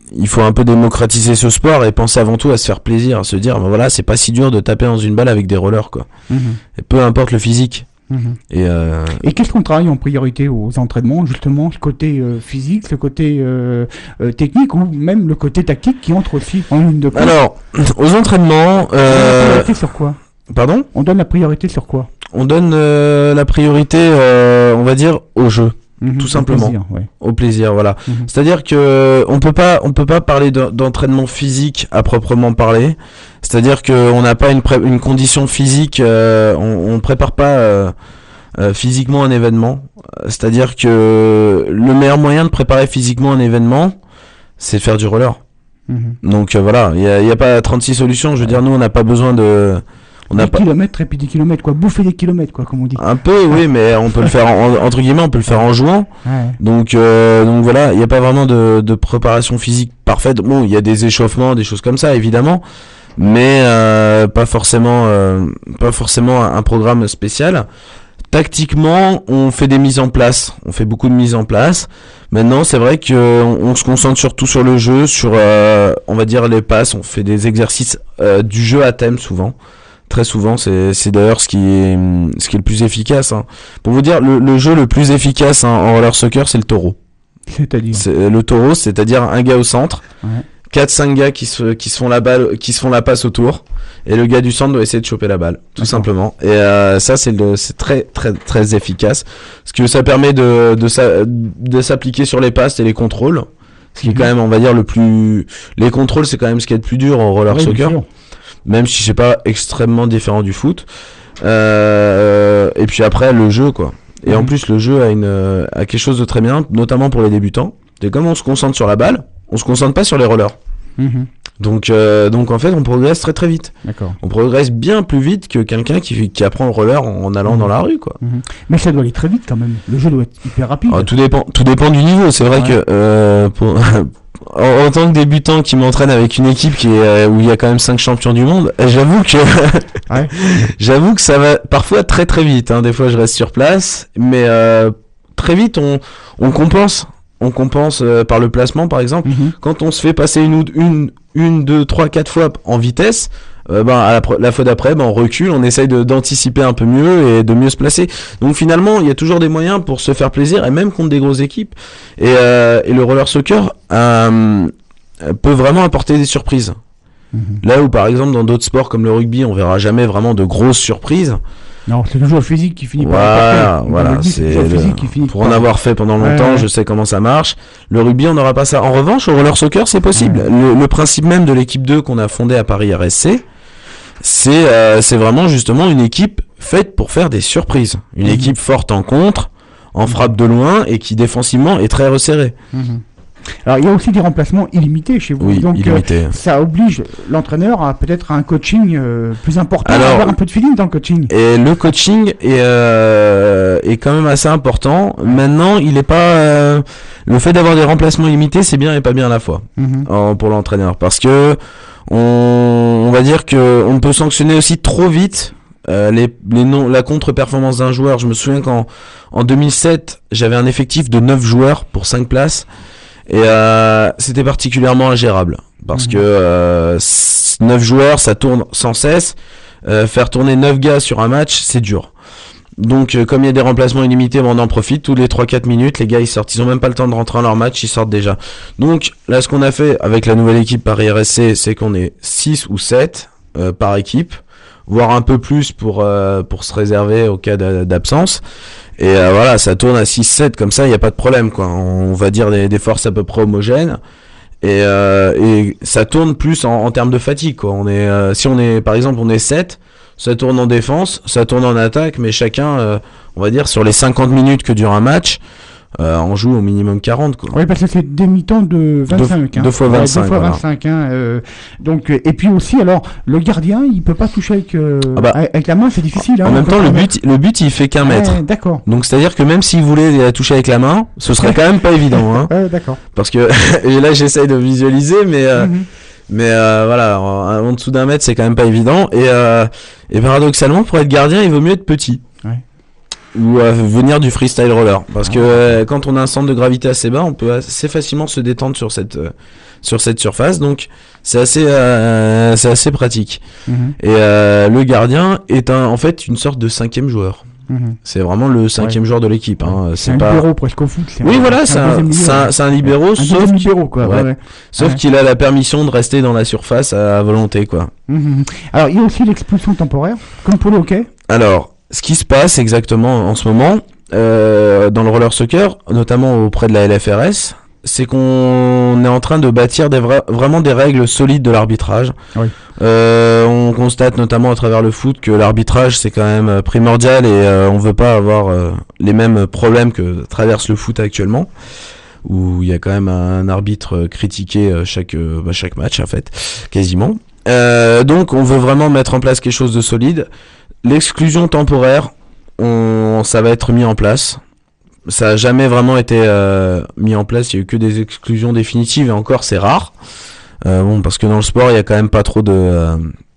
il faut un peu démocratiser ce sport et penser avant tout à se faire plaisir, à se dire, ben voilà, c'est pas si dur de taper dans une balle avec des rollers, quoi. Mhm. Et peu importe le physique. Mhm. Et, euh, Et qu'est-ce qu'on travaille en priorité aux entraînements, justement, ce côté euh, physique, ce côté euh, euh, technique ou même le côté tactique qui entre aussi en ligne de compte? alors, aux entraînements, On donne la euh, priorité sur quoi? pardon, On donne la priorité sur quoi? on donne euh, la priorité, euh, on va dire, au jeu. Mhm, Tout au simplement. plaisir, ouais. Au plaisir, voilà. Mhm. C'est-à-dire que on peut pas, on peut pas parler de- d'entraînement physique à proprement parler. C'est-à-dire que on n'a pas une, pré- une condition physique, euh, on, on prépare pas euh, euh, physiquement un événement. C'est-à-dire que le meilleur moyen de préparer physiquement un événement, c'est de faire du roller. Mhm. Donc euh, voilà, il y a, il y a pas trente-six solutions. Je veux dire, nous, on n'a pas besoin de, on n'a dix pas. kilomètres et puis dix kilomètres, quoi. Bouffer des kilomètres, quoi, comme on dit. Un peu, oui, mais on peut le faire en- entre guillemets, on peut le faire en jouant. Ouais. Donc, euh, donc voilà, il n'y a pas vraiment de, de préparation physique parfaite. Bon, il y a des échauffements, des choses comme ça, évidemment, mais euh, pas forcément, euh, pas forcément un, un programme spécial. Tactiquement, on fait des mises en place. On fait beaucoup de mises en place. Maintenant, c'est vrai que on, on se concentre surtout sur le jeu, sur, euh, on va dire les passes. On fait des exercices euh, du jeu à thème souvent. Très souvent, c'est, c'est d'ailleurs ce qui est, ce qui est le plus efficace. Hein. Pour vous dire, le, le jeu le plus efficace hein, en roller soccer, c'est le taureau. C'est-à-dire. C'est le taureau, c'est-à-dire un gars au centre, Ouais. quatre cinq gars qui se qui se font la balle, qui se font la passe autour, et le gars du centre doit essayer de choper la balle, tout D'accord. simplement. Et euh, ça, c'est le, c'est très très très efficace, parce que ça permet de de s'a- de s'appliquer sur les passes et les contrôles. Ce qui est Mhm. quand même, on va dire, le plus, les contrôles, c'est quand même ce qui est le plus dur en roller Ouais, bien soccer. sûr. Même si c'est pas extrêmement différent du foot. Euh, et puis après le jeu quoi. Et Mhm. en plus le jeu a une euh, a quelque chose de très bien, notamment pour les débutants. C'est comme on se concentre sur la balle, on se concentre pas sur les rollers. Mhm. Donc euh, donc en fait on progresse très très vite. D'accord. On progresse bien plus vite que quelqu'un qui qui apprend le roller en, en allant Mhm. dans la rue quoi. Mhm. Mais ça doit aller très vite quand même. Le jeu doit être hyper rapide. Alors, tout dépend tout dépend du niveau. C'est vrai Ouais. que euh, pour en, en tant que débutant qui m'entraîne avec une équipe qui est euh, où il y a quand même cinq champions du monde, euh, j'avoue que Ouais. j'avoue que ça va parfois très très vite. Hein. Des fois je reste sur place, mais euh, très vite on on compense, on compense euh, par le placement par exemple. Mhm. Quand on se fait passer une ou une une deux trois quatre fois en vitesse, euh, ben à la, pro- la fois d'après, ben on recule, on essaye de d'anticiper un peu mieux et de mieux se placer. Donc finalement, il y a toujours des moyens pour se faire plaisir et même contre des grosses équipes. Et euh, et le roller soccer euh, peut vraiment apporter des surprises. Mhm. Là où par exemple dans d'autres sports comme le rugby, on verra jamais vraiment de grosses surprises. Non, c'est toujours le physique qui finit par Voilà, apporter. On voilà, le dit, c'est toujours le le- physique qui finit pour par- en avoir fait pendant Ouais, longtemps, ouais. je sais comment ça marche. Le rugby, on n'aura pas ça. En revanche, au roller soccer, c'est possible. Ouais. Le, le principe même de l'équipe deux qu'on a fondée à Paris R S C, c'est euh, c'est vraiment justement une équipe faite pour faire des surprises. Une Mhm. équipe forte en contre, en frappe de loin et qui défensivement est très resserrée. Mhm. Alors il y a aussi des remplacements illimités chez vous. Oui, Donc euh, illimité. ça oblige l'entraîneur à peut-être un coaching euh, plus important, Alors- à avoir un peu de feeling dans le coaching. Et le coaching est, euh, est quand même assez important. Maintenant, il est pas euh, le fait d'avoir des remplacements limités, c'est bien et pas bien à la fois Mhm. en- pour l'entraîneur, parce que on, on va dire que on peut sanctionner aussi trop vite euh, les, les non, la contre-performance d'un joueur. Je me souviens qu'en en deux mille sept, j'avais un effectif de neuf joueurs pour cinq places et euh, c'était particulièrement ingérable parce Mhm. que euh, neuf joueurs, ça tourne sans cesse. Euh, faire tourner neuf gars sur un match, c'est dur. Donc euh, comme il y a des remplacements illimités, bon, on en profite. Tous les trois quatre minutes, les gars ils sortent. Ils ont même pas le temps de rentrer dans leur match, ils sortent déjà. Donc là, ce qu'on a fait avec la nouvelle équipe Paris R S C, c'est qu'on est six ou sept euh, par équipe, voire un peu plus pour euh, pour se réserver au cas d'a- d'absence. Et euh, voilà, ça tourne à six sept comme ça, il y a pas de problème quoi. On va dire des, des forces à peu près homogènes. Et, euh, et ça tourne plus en, en termes de fatigue quoi. On est euh, si on est par exemple on est sept, ça tourne en défense, ça tourne en attaque, mais chacun euh, on va dire sur les cinquante minutes que dure un match, euh, on joue au minimum quarante quoi. Oui, parce que c'est des mi-temps de vingt-cinq. Deux- hein. deux fois Ouais, vingt-cinq, deux fois voilà. vingt-cinq. Hein, euh, donc, euh, et puis aussi, alors, le gardien, il peut pas toucher avec, euh, Ah bah, avec la main, c'est difficile. Hein, En même on temps peut le pas but le but il fait qu'un mettre- mètre. Ouais, d'accord. Donc c'est à dire que même s'il voulait la toucher avec la main, ce serait quand même pas évident hein. Ouais, d'accord. Parce que et là j'essaye de visualiser mais euh, Mhm. mais euh, voilà en, en dessous d'un mètre c'est quand même pas évident et euh, et paradoxalement pour être gardien il vaut mieux être petit. Ouais. ou à venir du freestyle roller, parce que euh, quand on a un centre de gravité assez bas, on peut assez facilement se détendre sur cette euh, sur cette surface, donc c'est assez euh, c'est assez pratique. Mhm. Et euh, le gardien est un en fait une sorte de cinquième joueur. Mhm. C'est vraiment le cinquième Ouais. joueur de l'équipe. Hein. C'est un pas... libéro presque au foot. c'est Oui, un- voilà, c'est un, deuxième c'est un, libéro. c'est un libéro, Un sauf, deuxième libéro, quoi. Ouais. ouais, ouais. sauf Ouais. qu'il a la permission de rester dans la surface à volonté, quoi. Mhm. Alors, il y a aussi l'expulsion temporaire, comme pour le hockey. Alors, ce qui se passe exactement en ce moment, euh, dans le roller soccer, notamment auprès de la L F R S, c'est qu'on est en train de bâtir des vra- vraiment des règles solides de l'arbitrage. Oui. Euh, on constate notamment à travers le foot que l'arbitrage c'est quand même primordial et euh, on veut pas avoir euh, les mêmes problèmes que traverse le foot actuellement, où il y a quand même un arbitre critiqué euh, chaque euh, bah, chaque match en fait, quasiment. Euh, donc on veut vraiment mettre en place quelque chose de solide. L'exclusion temporaire, on, ça va être mis en place. Ça a jamais vraiment été euh, mis en place. Il y a eu que des exclusions définitives et encore c'est rare. Euh, bon, parce que dans le sport, il y a quand même pas trop de, euh,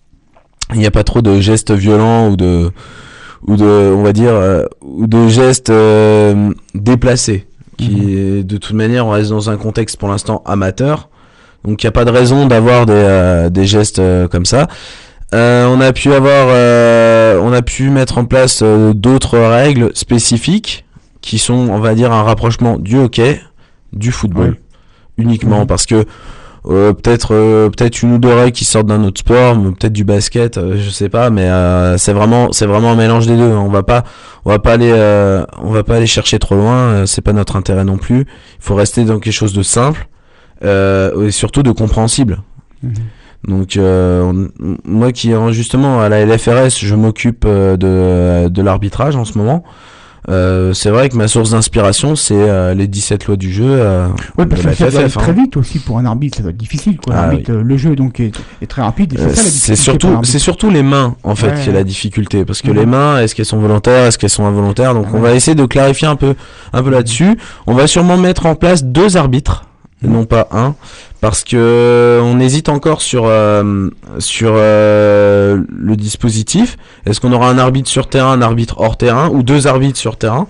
il n'y a pas trop de gestes violents ou de, ou de, on va dire, euh, ou de gestes euh, déplacés. Qui, Mhm. de toute manière, on reste dans un contexte pour l'instant amateur. Donc il n'y a pas de raison d'avoir des, euh, des gestes euh, comme ça. Euh, on a pu avoir, euh, on a pu mettre en place euh, d'autres règles spécifiques qui sont, on va dire, un rapprochement du hockey, du football, Ouais. uniquement Mhm. parce que euh, peut-être, euh, peut-être une ou deux règles qui sortent d'un autre sport, mais peut-être du basket, euh, je sais pas, mais euh, c'est vraiment, c'est vraiment un mélange des deux. On va pas, on va pas aller, euh, on va pas aller chercher trop loin. Euh, c'est pas notre intérêt non plus. Il faut rester dans quelque chose de simple. Euh, et surtout de compréhensible. Mhm. Donc euh, on- moi qui justement à la L F R S je m'occupe euh, de, de l'arbitrage en ce moment. Euh, c'est vrai que ma source d'inspiration c'est euh, les dix-sept lois du jeu euh, Ouais, de parce la que ça doit F F aller F. hein. très vite aussi pour un arbitre, ça doit être difficile, quoi. Ah L'arbitre, euh, le jeu donc est, est très rapide. Et Euh, c'est ça la c'est difficulté pour surtout l'arbitre. c'est surtout les mains en fait Ouais. qui est la difficulté parce que Mhm. les mains est-ce qu'elles sont volontaires, est-ce qu'elles sont involontaires, donc Ah on ouais. va essayer de clarifier un peu un peu Mhm. là-dessus. On va sûrement mettre en place deux arbitres et Mhm. non pas un parce que on hésite encore sur euh, sur euh, le dispositif. Est-ce qu'on aura un arbitre sur terrain, un arbitre hors terrain ou deux arbitres sur terrain?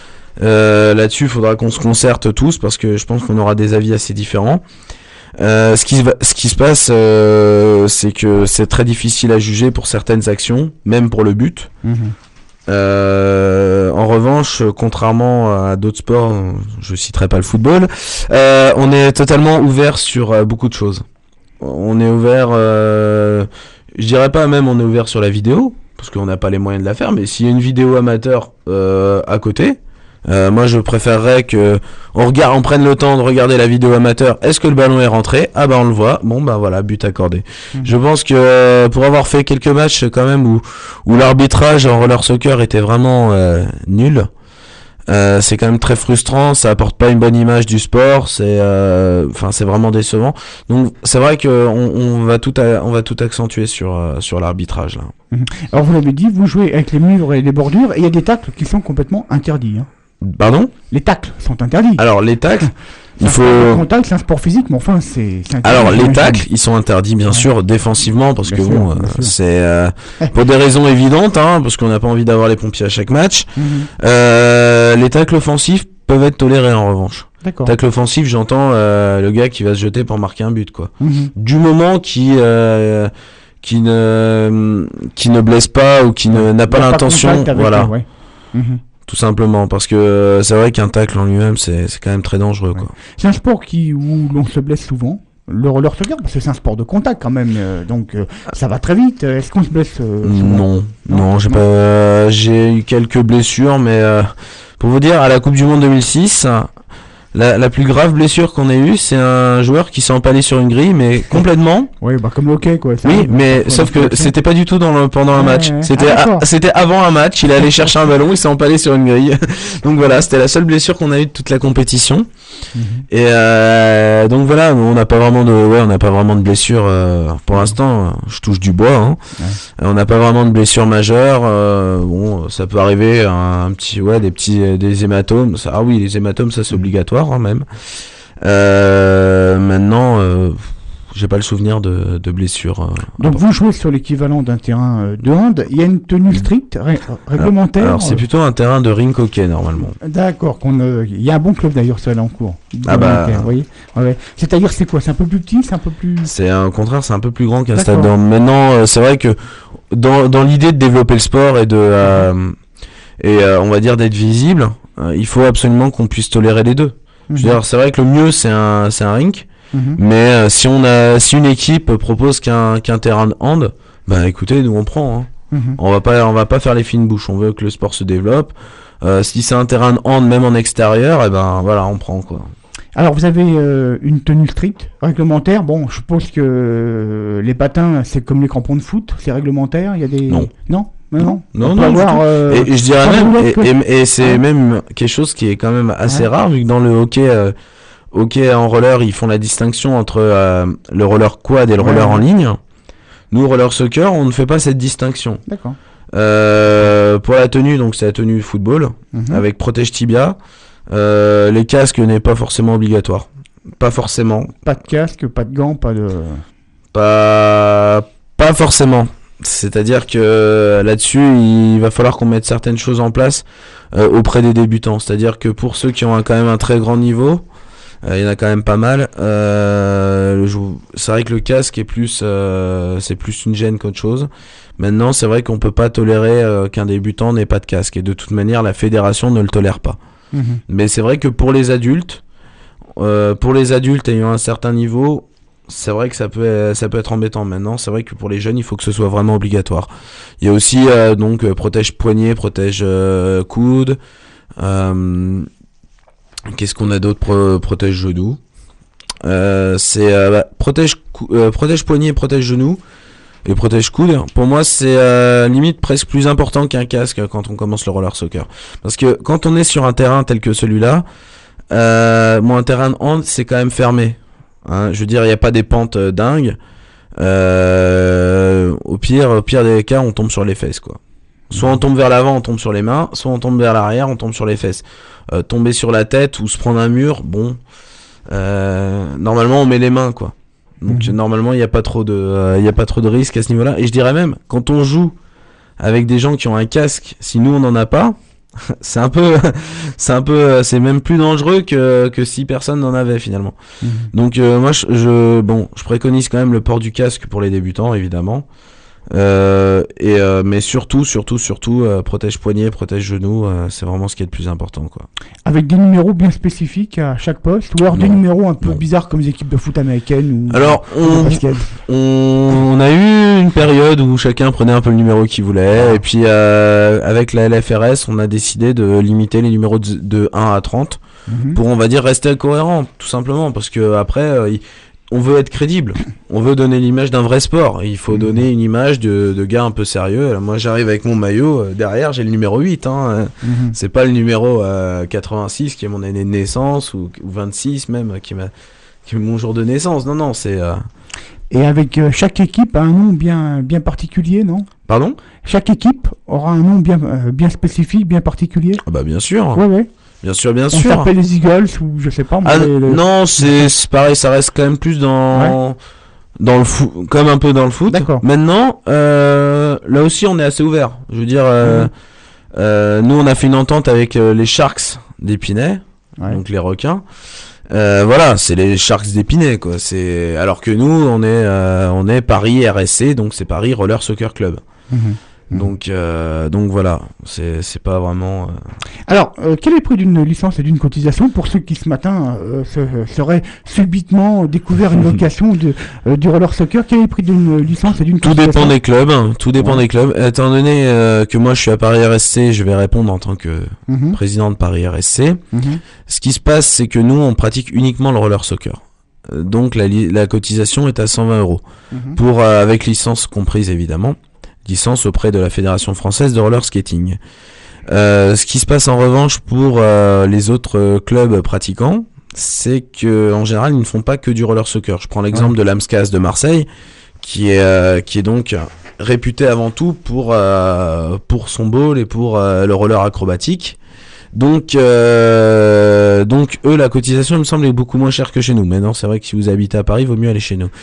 Euh, là-dessus, il faudra qu'on se concerte tous parce que je pense qu'on aura des avis assez différents. Euh, ce qui se va- ce qui se passe, euh, c'est que c'est très difficile à juger pour certaines actions, même pour le but. Mhm. Euh, en revanche, contrairement à d'autres sports, je citerai pas le football, euh, on est totalement ouvert sur euh, beaucoup de choses. On est ouvert, euh, je dirais pas même on est ouvert sur la vidéo, parce qu'on n'a pas les moyens de la faire, mais s'il y a une vidéo amateur euh, à côté, euh, moi je préférerais que on regarde, on prenne le temps de regarder la vidéo amateur. Est-ce que le ballon est rentré? Ah bah on le voit. Bon bah voilà, but accordé. Mhm. Je pense que euh, pour avoir fait quelques matchs quand même où où l'arbitrage en roller soccer était vraiment euh, nul, euh, c'est quand même très frustrant. Ça apporte pas une bonne image du sport. C'est euh, enfin c'est vraiment décevant. Donc c'est vrai que on, on va tout à- on va tout accentuer sur euh, sur l'arbitrage là. Alors vous l'avez dit, vous jouez avec les murs et les bordures, et il y a des tacles qui sont complètement interdits. Hein. Pardon? Les tacles sont interdits. Alors les tacles, C'est il un faut. sport de contact, c'est un sport physique, mais enfin c'est. c'est interdit, Alors les j'imagine. tacles, ils sont interdits bien Ouais. sûr défensivement parce Bien que sûr, bon, bien euh, sûr. c'est euh, pour des raisons évidentes, hein, parce qu'on n'a pas envie d'avoir les pompiers à chaque match. Mhm. Euh, les tacles offensifs peuvent être tolérés en revanche. D'accord. Tacle offensif, j'entends euh, le gars qui va se jeter pour marquer un but, quoi. Mhm. Du moment qui euh, qui ne qui ne blesse pas ou qui ne n'a pas Il y a l'intention, contact avec, voilà, euh, ouais. Mhm. tout simplement, parce que euh, c'est vrai qu'un tacle en lui-même, c'est c'est quand même très dangereux, quoi. C'est un sport qui où l'on se blesse souvent. Le roller soccer, parce que c'est un sport de contact quand même, euh, donc euh, ça va très vite. Est-ce qu'on se blesse euh, souvent? Non, Non, non, j'ai non. pas, euh, j'ai eu quelques blessures, mais euh, pour vous dire, à la Coupe du Monde deux mille six, la, la plus grave blessure qu'on ait eue, c'est un joueur qui s'est empalé sur une grille, mais complètement. Oui, bah comme le hockey quoi. ça Oui, arrive, mais parfois, sauf dans le que hockey. c'était pas du tout dans le, pendant un Ouais, match. ouais. C'était, Ah, a- d'accord. c'était avant un match. Il est allé chercher un ballon, il s'est empalé sur une grille. Donc voilà, c'était la seule blessure qu'on a eue de toute la compétition. Mhm. Et euh, donc voilà, on n'a pas vraiment de, ouais, on n'a pas vraiment de blessure euh, pour l'instant. Je touche du bois. Hein. Ouais. Euh, On n'a pas vraiment de blessure majeure. Euh, bon, ça peut arriver un, un petit, ouais, des petits, des hématomes. Ça, ah oui, les hématomes, ça c'est obligatoire hein, même. Euh, maintenant, euh, j'ai pas le souvenir de, de blessures. Euh, Donc vous jouez sur l'équivalent d'un terrain euh, de hand. Il y a une tenue stricte, ré- réglementaire. Alors, alors c'est euh, plutôt un terrain de ring hockey normalement. D'accord. Qu'on, euh, il y a un bon club d'ailleurs, ça là en cours. Ah bah. Vous voyez. Ouais, ouais. C'est-à-dire c'est quoi? C'est un peu plus petit, c'est un peu plus. C'est un- au contraire, c'est un peu plus grand qu'un D'accord. stade de hand. Maintenant, euh, c'est vrai que dans, dans l'idée de développer le sport et de euh, et euh, on va dire d'être visible, euh, il faut absolument qu'on puisse tolérer les deux. Je veux dire, c'est vrai que le mieux c'est un c'est un rink, Mhm. mais euh, si on a si une équipe propose qu'un qu'un terrain de hand, bah écoutez, nous on prend. Hein. Mhm. On va pas on va pas faire les fines bouches. On veut que le sport se développe. Euh, si c'est un terrain de hand même en extérieur, et ben voilà, on prend quoi. Alors vous avez euh, une tenue stricte, réglementaire. Bon, je suppose que euh, les patins, c'est comme les crampons de foot, c'est réglementaire. Il y a des. Non. Non. Non. Non. Non, On non, peut du avoir, tout. euh, Et, et je dirais pas de même, roulettes, quoi. et, et, et c'est Ouais. même quelque chose qui est quand même assez Ouais. rare, vu que dans le hockey, euh, hockey en roller, ils font la distinction entre euh, le roller quad et le Ouais, roller ouais. en ligne. Nous, roller soccer, on ne fait pas cette distinction. D'accord. Euh, pour la tenue, donc c'est la tenue football, Mhm. avec protège tibia. Euh, les casques n'est pas forcément obligatoire. Pas forcément. Pas de casque, pas de gants, pas de. Pas, pas forcément. C'est-à-dire que là-dessus, il va falloir qu'on mette certaines choses en place euh, auprès des débutants. C'est-à-dire que pour ceux qui ont un, quand même un très grand niveau, euh, il y en a quand même pas mal. Euh, le jou- c'est vrai que le casque est plus, euh, c'est plus une gêne qu'autre chose. Maintenant, c'est vrai qu'on peut pas tolérer euh, qu'un débutant n'ait pas de casque. Et de toute manière, la fédération ne le tolère pas. Mhm. Mais c'est vrai que pour les adultes, euh, pour les adultes ayant un certain niveau, c'est vrai que ça peut, ça peut être embêtant. Maintenant, c'est vrai que pour les jeunes, il faut que ce soit vraiment obligatoire. Il y a aussi euh, donc euh, protège poignet, protège euh, coude. Euh, Qu'est-ce qu'on a d'autre? Pro- Protège genou. Euh, c'est euh, bah, protège cou- euh, protège poignet, protège genou et protège coude. Pour moi, c'est euh, limite presque plus important qu'un casque quand on commence le roller soccer. Parce que quand on est sur un terrain tel que celui-là, euh, bon, un terrain de hand, c'est quand même fermé. Hein, je veux dire, il n'y a pas des pentes euh, dingues. Euh, au pire, au pire des cas, on tombe sur les fesses, quoi. Soit on tombe vers l'avant, on tombe sur les mains, soit on tombe vers l'arrière, on tombe sur les fesses. Euh, tomber sur la tête ou se prendre un mur, bon, euh, normalement on met les mains, quoi. Donc Mhm. normalement il n'y a pas trop de, euh, il y a pas trop de risques à ce niveau-là. Et je dirais même, quand on joue avec des gens qui ont un casque, si nous on n'en a pas, c'est un peu, c'est un peu, c'est même plus dangereux que que si personne n'en avait finalement. Mhm. Donc euh, moi je, je bon je préconise quand même le port du casque pour les débutants évidemment, euh, et euh, mais surtout surtout surtout euh, protège poignet, protège genou, euh, c'est vraiment ce qui est le plus important, quoi. Avec des numéros bien spécifiques à chaque poste, ou alors des Non. numéros un peu Non. bizarres comme les équipes de foot américaines ou Alors ou de on, basket. on on a eu une période où chacun prenait un peu le numéro qu'il voulait, et puis euh, avec la L F R S on a décidé de limiter les numéros de, de un à trente Mhm. pour, on va dire, rester cohérent, tout simplement, parce que après euh, il- on veut être crédible, on veut donner l'image d'un vrai sport, il faut Mhm. donner une image de, de gars un peu sérieux. Alors, moi j'arrive avec mon maillot, euh, derrière j'ai le numéro huit, hein, euh, Mhm. c'est pas le numéro euh, quatre-vingt-six qui est mon année de naissance, ou, ou vingt-six même qui, m'a, qui est mon jour de naissance, non non c'est... euh, Et avec euh, chaque équipe a un nom bien bien particulier, non? Pardon? Chaque équipe aura un nom bien euh, bien spécifique, bien particulier. Ah bah bien sûr, Ouais ouais. bien sûr, bien On sûr. s'appelle les Eagles ou je sais pas. moi, Ah les- les- non, c'est c'est pareil, ça reste quand même plus dans dans le foot, comme un peu dans le foot. D'accord. Maintenant, euh, là aussi, on est assez ouvert. Je veux dire, euh, Mhm. euh, nous, on a fait une entente avec euh, les Sharks d'Épinay, Ouais. donc les requins. Euh, voilà, c'est les Sharks d'Épinay, quoi. C'est alors que nous, on est euh, on est Paris R S C, donc c'est Paris Roller Soccer Club. Mhm. Mhm. Donc euh, donc voilà, c'est c'est pas vraiment. euh, Alors, euh, quel est le prix d'une licence et d'une cotisation pour ceux qui ce matin euh, se- seraient subitement découvert une vocation de, euh, du roller soccer? Quel est le prix d'une licence et d'une Tout cotisation? dépend des clubs, hein, tout dépend Ouais. des clubs. Étant donné euh, que moi je suis à Paris R S C, je vais répondre en tant que Mhm. président de Paris R S C. Mhm. Ce qui se passe, c'est que nous on pratique uniquement le roller soccer. Euh, Donc la, li- la cotisation est à cent vingt euros Mhm. pour euh, avec licence comprise évidemment, licence auprès de la Fédération française de roller skating. Euh, ce qui se passe en revanche pour euh, les autres euh, clubs pratiquants, c'est que en général ils ne font pas que du roller soccer. Je prends l'exemple de l'Amscas de Marseille, qui est euh, qui est donc réputé avant tout pour euh, pour son ball et pour euh, le roller acrobatique. Donc, euh, donc eux, la cotisation, il me semble, est beaucoup moins chère que chez nous. Maintenant, c'est vrai que si vous habitez à Paris, il vaut mieux aller chez nous.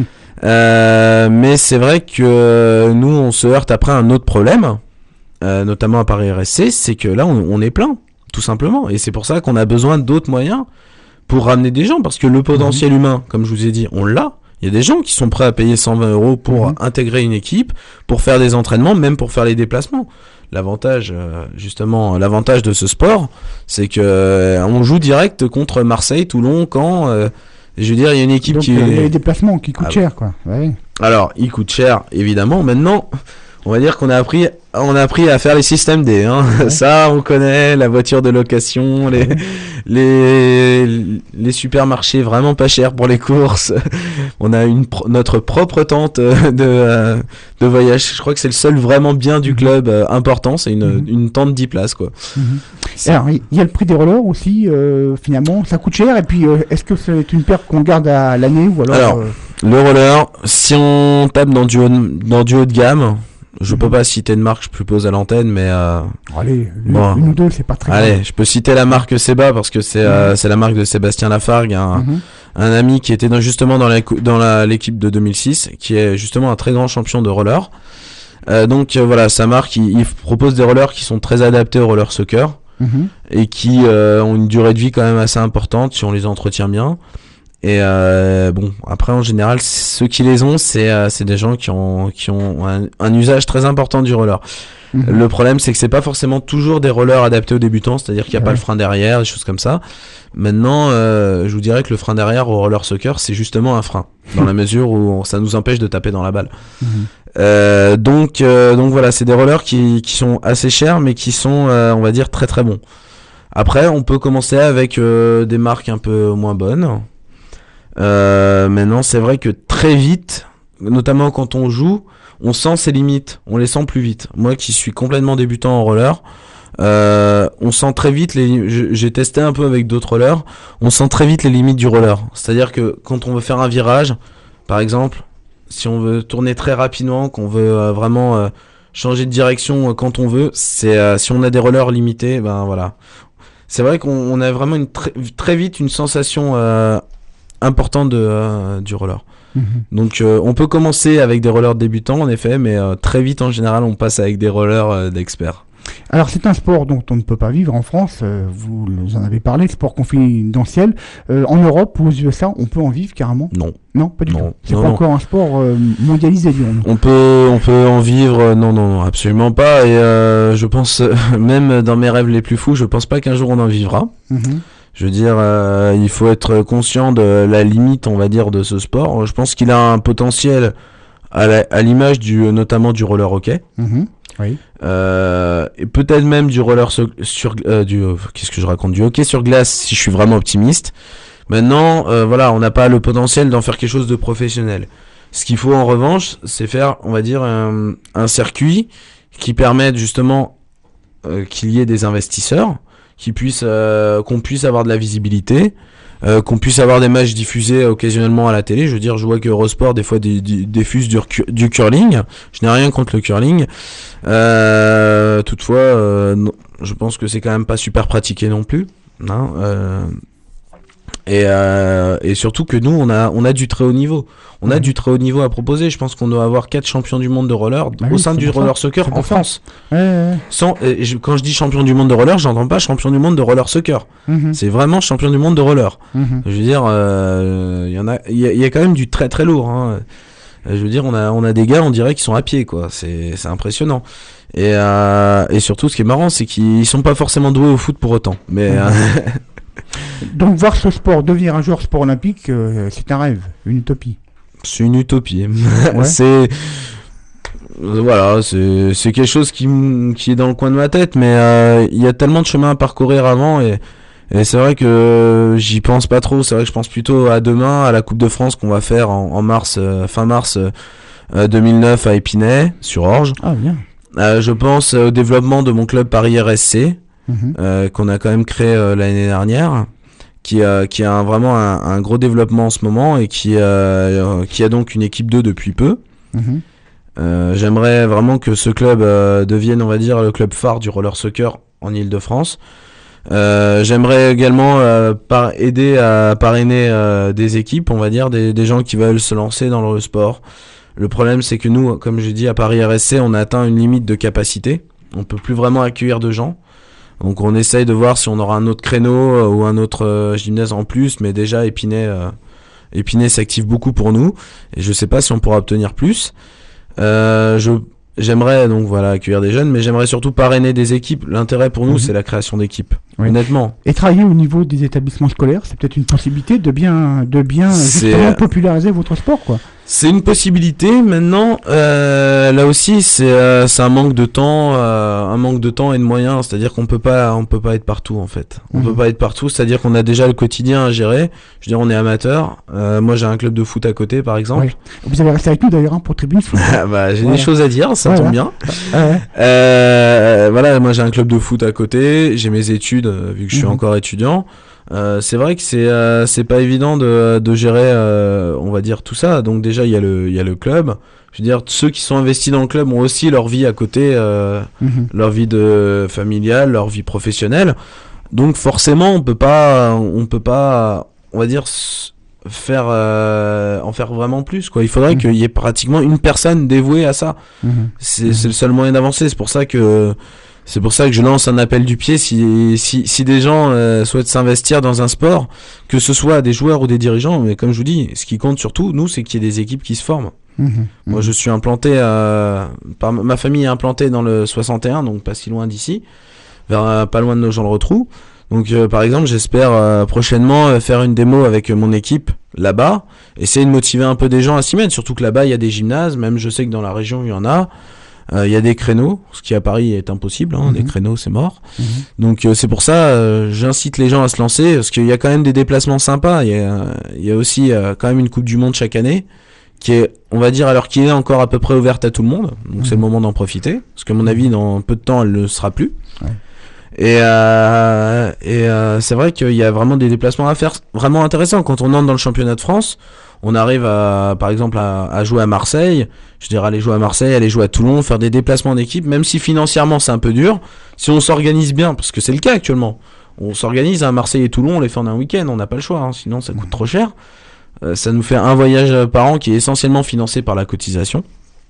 euh, mais c'est vrai que nous, on se heurte après à un autre problème, euh, notamment à Paris R S C, c'est que là, on, on est plein, tout simplement. Et c'est pour ça qu'on a besoin d'autres moyens pour ramener des gens, parce que le potentiel mmh. humain, comme je vous ai dit, on l'a. Il y a des gens qui sont prêts à payer cent vingt euros pour mmh. intégrer une équipe, pour faire des entraînements, même pour faire les déplacements. L'avantage, euh, justement, l'avantage de ce sport, c'est que euh, on joue direct contre Marseille, Toulon, Caen. Euh, je veux dire, il y a une équipe Donc, qui. Il y a les déplacements qui coûtent ah, cher, quoi. Ouais. Alors, ils coûtent cher, évidemment. Maintenant, on va dire qu'on a appris, on a appris à faire les systèmes D. Hein. Ouais. Ça, on connaît la voiture de location, les, ouais. les, les supermarchés vraiment pas chers pour les courses. On a une notre propre tente de de voyage. Je crois que c'est le seul vraiment bien du club euh, important. C'est une mm-hmm. une tente dix places, quoi. Mm-hmm. Alors, il y a le prix des rollers aussi. Euh, finalement, ça coûte cher. Et puis, euh, est-ce que c'est une paire qu'on garde à l'année ou alors, alors euh... le roller, si on tape dans du haut, dans du haut de gamme. Je mmh. peux pas citer de marque, je suppose à l'antenne, mais euh... allez, bon. une ou deux, c'est pas très Allez, grave. je peux citer la marque Seba parce que c'est mmh. euh, c'est la marque de Sébastien Lafargue, un, mmh. un ami qui était dans, justement dans la dans la, l'équipe de deux mille six, qui est justement un très grand champion de roller. Euh, donc euh, voilà, sa marque, il, il propose des rollers qui sont très adaptés au roller soccer mmh. et qui euh, ont une durée de vie quand même assez importante si on les entretient bien. Et euh, bon, après en général, ceux qui les ont, c'est euh, c'est des gens qui ont qui ont un, un usage très important du roller. Mmh. Le problème, c'est que c'est pas forcément toujours des rollers adaptés aux débutants, c'est-à-dire qu'il y a ouais. pas le frein derrière, des choses comme ça. Maintenant, euh, je vous dirais que le frein derrière au roller soccer, c'est justement un frein, dans la mesure où ça nous empêche de taper dans la balle. Mmh. Euh, donc euh, donc voilà, c'est des rollers qui qui sont assez chers, mais qui sont, euh, on va dire, très très bons. Après, on peut commencer avec euh, des marques un peu moins bonnes. Euh, maintenant, c'est vrai que très vite, notamment quand on joue, on sent ses limites, on les sent plus vite. Moi qui suis complètement débutant en roller, euh, on sent très vite les. J'ai testé un peu avec d'autres rollers, on sent très vite les limites du roller. C'est-à-dire que quand on veut faire un virage, par exemple, si on veut tourner très rapidement, qu'on veut euh, vraiment euh, changer de direction euh, quand on veut, c'est euh, si on a des rollers limités, ben voilà. C'est vrai qu'on on a vraiment une très très vite une sensation euh, important de euh, du roller. Mmh. Donc euh, on peut commencer avec des rollers débutants en effet, mais euh, très vite en général on passe avec des rollers euh, d'experts. Alors c'est un sport dont on ne peut pas vivre en France, euh, vous en avez parlé, sport confidentiel. Euh, en Europe ou aux U S A, on peut en vivre carrément ? Non. Non, pas du non. tout. C'est non, pas non. encore un sport euh, mondialisé, disons. On peut, on peut en vivre, euh, non, non, non, absolument pas. Et euh, je pense, euh, même dans mes rêves les plus fous, je pense pas qu'un jour on en vivra. Mmh. Je veux dire, euh, il faut être conscient de la limite, on va dire, de ce sport. Je pense qu'il a un potentiel à, la, à l'image du, notamment du roller hockey. Mmh. Oui. Euh, et peut-être même du roller sur, sur euh, du, euh, qu'est-ce que je raconte, du hockey sur glace, si je suis vraiment optimiste. Maintenant, euh, voilà, on n'a pas le potentiel d'en faire quelque chose de professionnel. Ce qu'il faut en revanche, c'est faire, on va dire, un, un circuit qui permette justement euh, qu'il y ait des investisseurs, qui puissent, euh, qu'on puisse avoir de la visibilité, euh, qu'on puisse avoir des matchs diffusés occasionnellement à la télé. Je veux dire, je vois que Eurosport des fois diffuse du, du curling. Je n'ai rien contre le curling. Euh, toutefois, euh, non, je pense que c'est quand même pas super pratiqué non plus. Hein, euh, et, euh, et surtout que nous, on a, on a du très haut niveau. On a mmh. du très haut niveau à proposer. Je pense qu'on doit avoir quatre champions du monde de roller bah au oui, sein du roller ça. soccer en France. Ouais, ouais. Sans, et je, quand je dis champion du monde de roller, j'entends pas champion du monde de roller soccer. Mmh. C'est vraiment champion du monde de roller. Mmh. Je veux dire, il euh, y en a, il y, y a quand même du très très lourd. Hein. Je veux dire, on a, on a des gars, on dirait qu'ils sont à pied, quoi. C'est, c'est impressionnant. Et, euh, et surtout, ce qui est marrant, c'est qu'ils sont pas forcément doués au foot pour autant. Mais mmh. euh, donc voir ce sport devenir un joueur sport olympique, euh, c'est un rêve, une utopie. C'est une utopie. Ouais. c'est voilà, c'est c'est quelque chose qui qui est dans le coin de ma tête, mais il euh, y a tellement de chemin à parcourir avant et et c'est vrai que j'y pense pas trop. C'est vrai que je pense plutôt à demain, à la Coupe de France qu'on va faire en, en mars, euh, fin mars euh, deux mille neuf à Épinay sur Orge. Ah bien. Euh, je pense au développement de mon club Paris R S C mmh. euh, qu'on a quand même créé euh, l'année dernière. Qui a, qui a un, vraiment un, un gros développement en ce moment et qui, euh, qui a donc une équipe deux depuis peu. Mmh. Euh, j'aimerais vraiment que ce club euh, devienne, on va dire, le club phare du roller soccer en Ile-de-France. Euh, j'aimerais également euh, par aider à parrainer euh, des équipes, on va dire, des, des gens qui veulent se lancer dans le sport. Le problème, c'est que nous, comme j'ai dit, à Paris R S C, on a atteint une limite de capacité. On peut plus vraiment accueillir de gens. Donc on essaye de voir si on aura un autre créneau euh, ou un autre euh, gymnase en plus, mais déjà Épinay, euh, Épinay s'active beaucoup pour nous, et je sais pas si on pourra obtenir plus. Euh, je J'aimerais donc voilà accueillir des jeunes, mais j'aimerais surtout parrainer des équipes. L'intérêt pour nous, mmh. c'est la création d'équipes. Oui. Honnêtement. Et travailler au niveau des établissements scolaires, c'est peut-être une possibilité de bien, de bien justement populariser votre sport, quoi. C'est une possibilité. Maintenant, euh, là aussi, c'est euh, c'est un manque de temps, euh, un manque de temps et de moyens. C'est-à-dire qu'on peut pas, on peut pas être partout en fait. On mmh. peut pas être partout. C'est-à-dire qu'on a déjà le quotidien à gérer. Je veux dire, on est amateur. Euh, moi, j'ai un club de foot à côté, par exemple. Oui. Vous allez rester avec nous d'ailleurs hein, pour Tribune Foot. bah, j'ai voilà. des choses à dire. Ça voilà. tombe bien. ouais. euh, voilà, moi j'ai un club de foot à côté. J'ai mes études, euh, vu que je suis mmh. encore étudiant. Euh, c'est vrai que c'est euh, c'est pas évident de de gérer euh, on va dire tout ça. Donc déjà il y a le il y a le club. Je veux dire ceux qui sont investis dans le club ont aussi leur vie à côté, euh, mm-hmm. leur vie de familiale, leur vie professionnelle. Donc forcément on peut pas on peut pas on va dire faire euh, en faire vraiment plus quoi. Il faudrait mm-hmm. qu'il y ait pratiquement une personne dévouée à ça. Mm-hmm. C'est mm-hmm. c'est le seul moyen d'avancer. C'est pour ça que C'est pour ça que je lance un appel du pied si si si des gens euh, souhaitent s'investir dans un sport, que ce soit des joueurs ou des dirigeants, mais comme je vous dis, ce qui compte surtout nous, c'est qu'il y ait des équipes qui se forment. Mmh, Moi, mmh. je suis implanté à, par, ma famille est implantée dans le soixante et un, donc pas si loin d'ici, vers pas loin de Nogent-le-Rotrou. Donc euh, par exemple, j'espère euh, prochainement euh, faire une démo avec mon équipe là-bas, essayer de motiver un peu des gens à s'y mettre, surtout que là-bas il y a des gymnases, même je sais que dans la région il y en a. Il euh, y a des créneaux, ce qui à Paris est impossible, hein, mmh. des créneaux c'est mort. Mmh. Donc euh, c'est pour ça, euh, j'incite les gens à se lancer, parce qu'il y a quand même des déplacements sympas. Il y a, il y a aussi euh, quand même une Coupe du Monde chaque année, qui est, on va dire, alors qu'il est encore à peu près ouverte à tout le monde. Donc mmh. c'est le moment d'en profiter, parce qu'à mon avis, dans peu de temps, elle ne sera plus. Ouais. Et, euh, et euh, c'est vrai qu'il y a vraiment des déplacements à faire vraiment intéressants. Quand on entre dans le championnat de France, on arrive à, par exemple, à, à jouer à Marseille. Je dirais aller jouer à Marseille, aller jouer à Toulon, faire des déplacements d'équipe, même si financièrement c'est un peu dur. Si on s'organise bien, parce que c'est le cas actuellement, on s'organise à Marseille et Toulon, on les fait en un week-end, on n'a pas le choix, hein, sinon ça coûte trop cher. Euh, ça nous fait un voyage par an qui est essentiellement financé par la cotisation.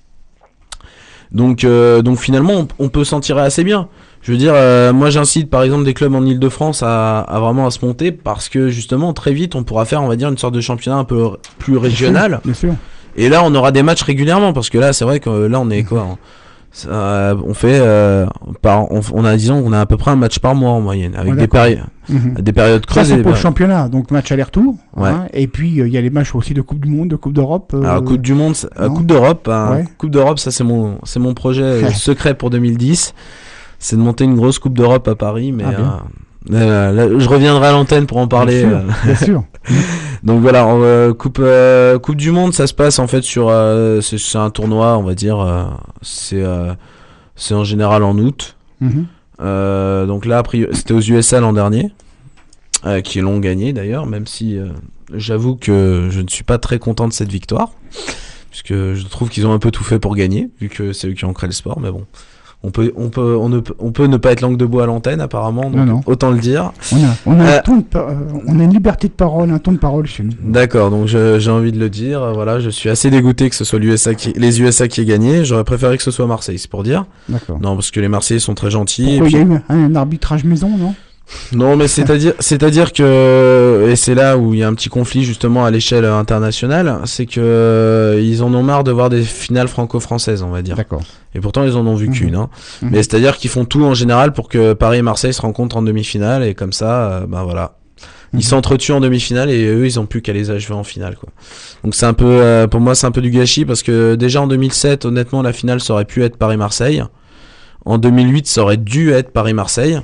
Donc, euh, donc finalement, on, on peut s'en tirer assez bien. Je veux dire, euh, moi j'incite par exemple des clubs en Ile-de-France à, à vraiment à se monter, parce que justement très vite on pourra faire, on va dire, une sorte de championnat un peu plus régional. Bien sûr. Et là on aura des matchs régulièrement, parce que là c'est vrai que là on est quoi hein, ça, on fait euh, par, on, on a disons qu'on a à peu près un match par mois en moyenne, avec ouais, des périodes, mm-hmm. des périodes creuses. Ça c'est et pour le championnat, donc match aller-retour. Ouais. Hein, et puis il euh, y a les matchs aussi de Coupe du Monde, de Coupe d'Europe. Euh... Alors Coupe du Monde, euh, Coupe d'Europe, hein, ouais. Coupe d'Europe, ça c'est mon, c'est mon projet secret pour deux mille dix. C'est de monter une grosse Coupe d'Europe à Paris, mais ah, euh, euh, là, je reviendrai à l'antenne pour en parler. Bien sûr. Euh. Bien sûr. Donc voilà, euh, coupe euh, Coupe du Monde, ça se passe en fait sur, euh, c'est, c'est un tournoi, on va dire, euh, c'est euh, c'est en général en août. Mm-hmm. Euh, donc là, après, c'était aux U S A l'an dernier, euh, qui l'ont gagné d'ailleurs, même si euh, j'avoue que je ne suis pas très content de cette victoire, puisque je trouve qu'ils ont un peu tout fait pour gagner, vu que c'est eux qui ont créé le sport, mais bon. On peut, on peut, on ne, on peut ne pas être langue de bois à l'antenne apparemment, donc non, non. autant le dire. On a, on a, euh, un ton de, euh, on a une liberté de parole, un ton de parole chez nous. D'accord, donc je, j'ai envie de le dire. Voilà, je suis assez dégoûté que ce soit l'U S A qui, les U S A qui aient gagné. J'aurais préféré que ce soit Marseille, c'est pour dire. D'accord. Non, parce que les Marseillais sont très gentils. Pourquoi il puis... y a eu un, un arbitrage maison, non? Non, mais c'est-à-dire, c'est-à-dire que, et c'est là où il y a un petit conflit justement à l'échelle internationale, c'est que ils en ont marre de voir des finales franco-françaises, on va dire. D'accord. Et pourtant ils en ont vu mmh. qu'une, hein. Mmh. Mais c'est-à-dire qu'ils font tout en général pour que Paris et Marseille se rencontrent en demi-finale, et comme ça, euh, ben voilà. Ils mmh. s'entretuent en demi-finale et eux ils ont plus qu'à les achever en finale, quoi. Donc c'est un peu, euh, pour moi c'est un peu du gâchis, parce que déjà en deux mille sept, honnêtement la finale ça aurait pu être Paris-Marseille. En deux mille huit ça aurait dû être Paris-Marseille.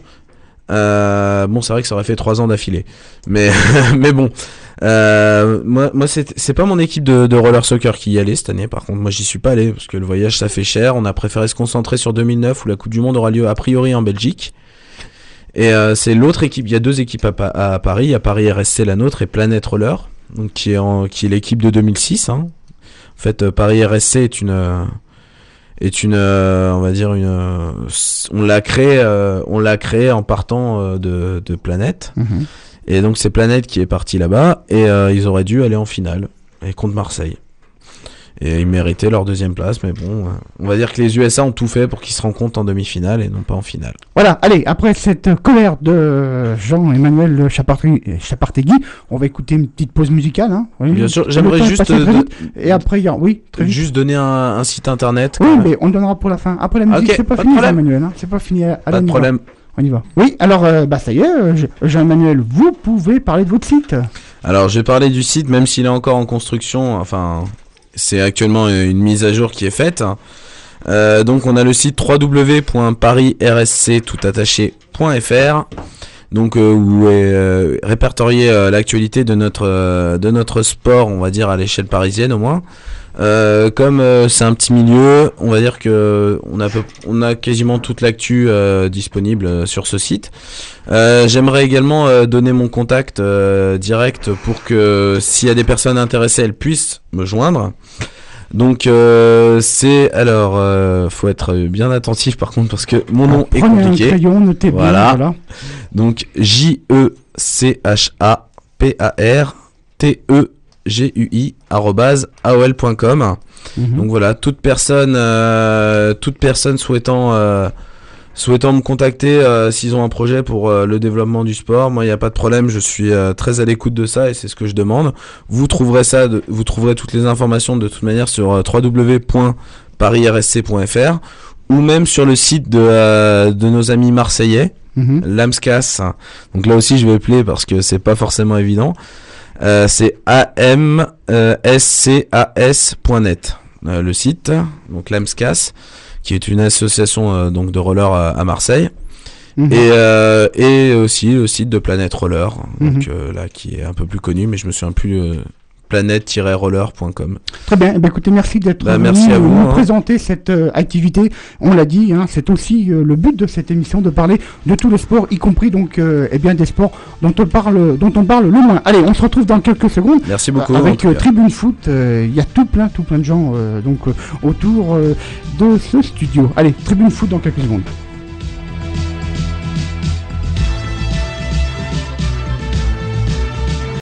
Euh, bon, c'est vrai que ça aurait fait trois ans d'affilée, mais mais bon, euh, moi moi c'est c'est pas mon équipe de, de roller soccer qui y allait cette année. Par contre, moi j'y suis pas allé parce que le voyage ça fait cher. On a préféré se concentrer sur deux mille neuf où la Coupe du Monde aura lieu a priori en Belgique. Et euh, c'est l'autre équipe. Il y a deux équipes à, à Paris. Il y a Paris R S C, la nôtre, et Planète Roller, donc qui est en, qui est l'équipe de deux mille six. Hein. En fait, euh, Paris R S C est une euh, est une, euh, on va dire une, euh, on l'a créé, euh, on l'a créé en partant euh, de, de Planète. Mhm. Et donc c'est Planète qui est parti là-bas et euh, ils auraient dû aller en finale et contre Marseille. Et ils méritaient leur deuxième place, mais bon, euh, on va dire que les U S A ont tout fait pour qu'ils se rencontrent en demi-finale et non pas en finale. Voilà, allez, après cette colère de Jean-Emmanuel Chapartegui, Chapartegui, on va écouter une petite pause musicale. Hein. Oui, Bien sûr, le j'aimerais temps est juste passé très de- vite. Et après, il y a... oui, très vite. Juste donner un, un site internet. Oui, quand même. mais on le donnera pour la fin. Après la musique, Ok, c'est pas, pas de fini, problème. Jean-Emmanuel. Hein. C'est pas fini. Allez, Pas on y de va. problème. On y va. Oui, alors, euh, bah ça y est, euh, Jean-Emmanuel, vous pouvez parler de votre site. Alors, je vais parler du site, même s'il est encore en construction. Enfin, c'est actuellement une mise à jour qui est faite. Euh, donc, on a le site w w w point paris r s c tout attaché point f r. Donc, euh, où est euh, répertoriée euh, l'actualité de notre euh, de notre sport, on va dire à l'échelle parisienne au moins. Euh, comme euh, c'est un petit milieu, on va dire que on a peu- on a quasiment toute l'actu euh, disponible euh, sur ce site. Euh, j'aimerais également euh, donner mon contact euh, direct pour que s'il y a des personnes intéressées, elles puissent me joindre. Donc euh, c'est alors euh, faut être bien attentif par contre parce que mon nom est Prenez compliqué. un crayon, notez bien. Voilà. Voilà. Donc J E C H A P A R T E G U I arobase A O L point com. Mhm. Donc voilà, toute personne euh, toute personne souhaitant euh, souhaitant me contacter euh, s'ils ont un projet pour euh, le développement du sport, moi il n'y a pas de problème, je suis euh, très à l'écoute de ça et c'est ce que je demande. Vous trouverez ça de, vous trouverez toutes les informations de toute manière sur euh, w w w point paris r s c point f r ou même sur le site de euh, de nos amis marseillais. Mhm. Lamscas. Donc là aussi je vais appeler parce que c'est pas forcément évident. Euh, c'est A M S C A S point net euh, le site. Donc Lamscas, qui est une association euh, donc de rollers à, à Marseille. Mhm. Et euh, et aussi le site de Planète Roller. Donc Mhm. euh, là qui est un peu plus connu, mais je me souviens plus. Euh, planète tiret roller point com. Très bien. Eh bien, écoutez, merci d'être Bah, venu merci à vous, nous hein. présenter cette euh, activité. On l'a dit, hein, c'est aussi euh, le but de cette émission de parler de tous les sports, y compris donc euh, eh bien des sports dont on parle, dont on parle le moins. Allez, on se retrouve dans quelques secondes. Merci beaucoup. en Avec tout euh, cas. Tribune Foot, euh, il y a tout plein, tout plein de gens euh, donc euh, autour euh, de ce studio. Allez, Tribune Foot dans quelques secondes.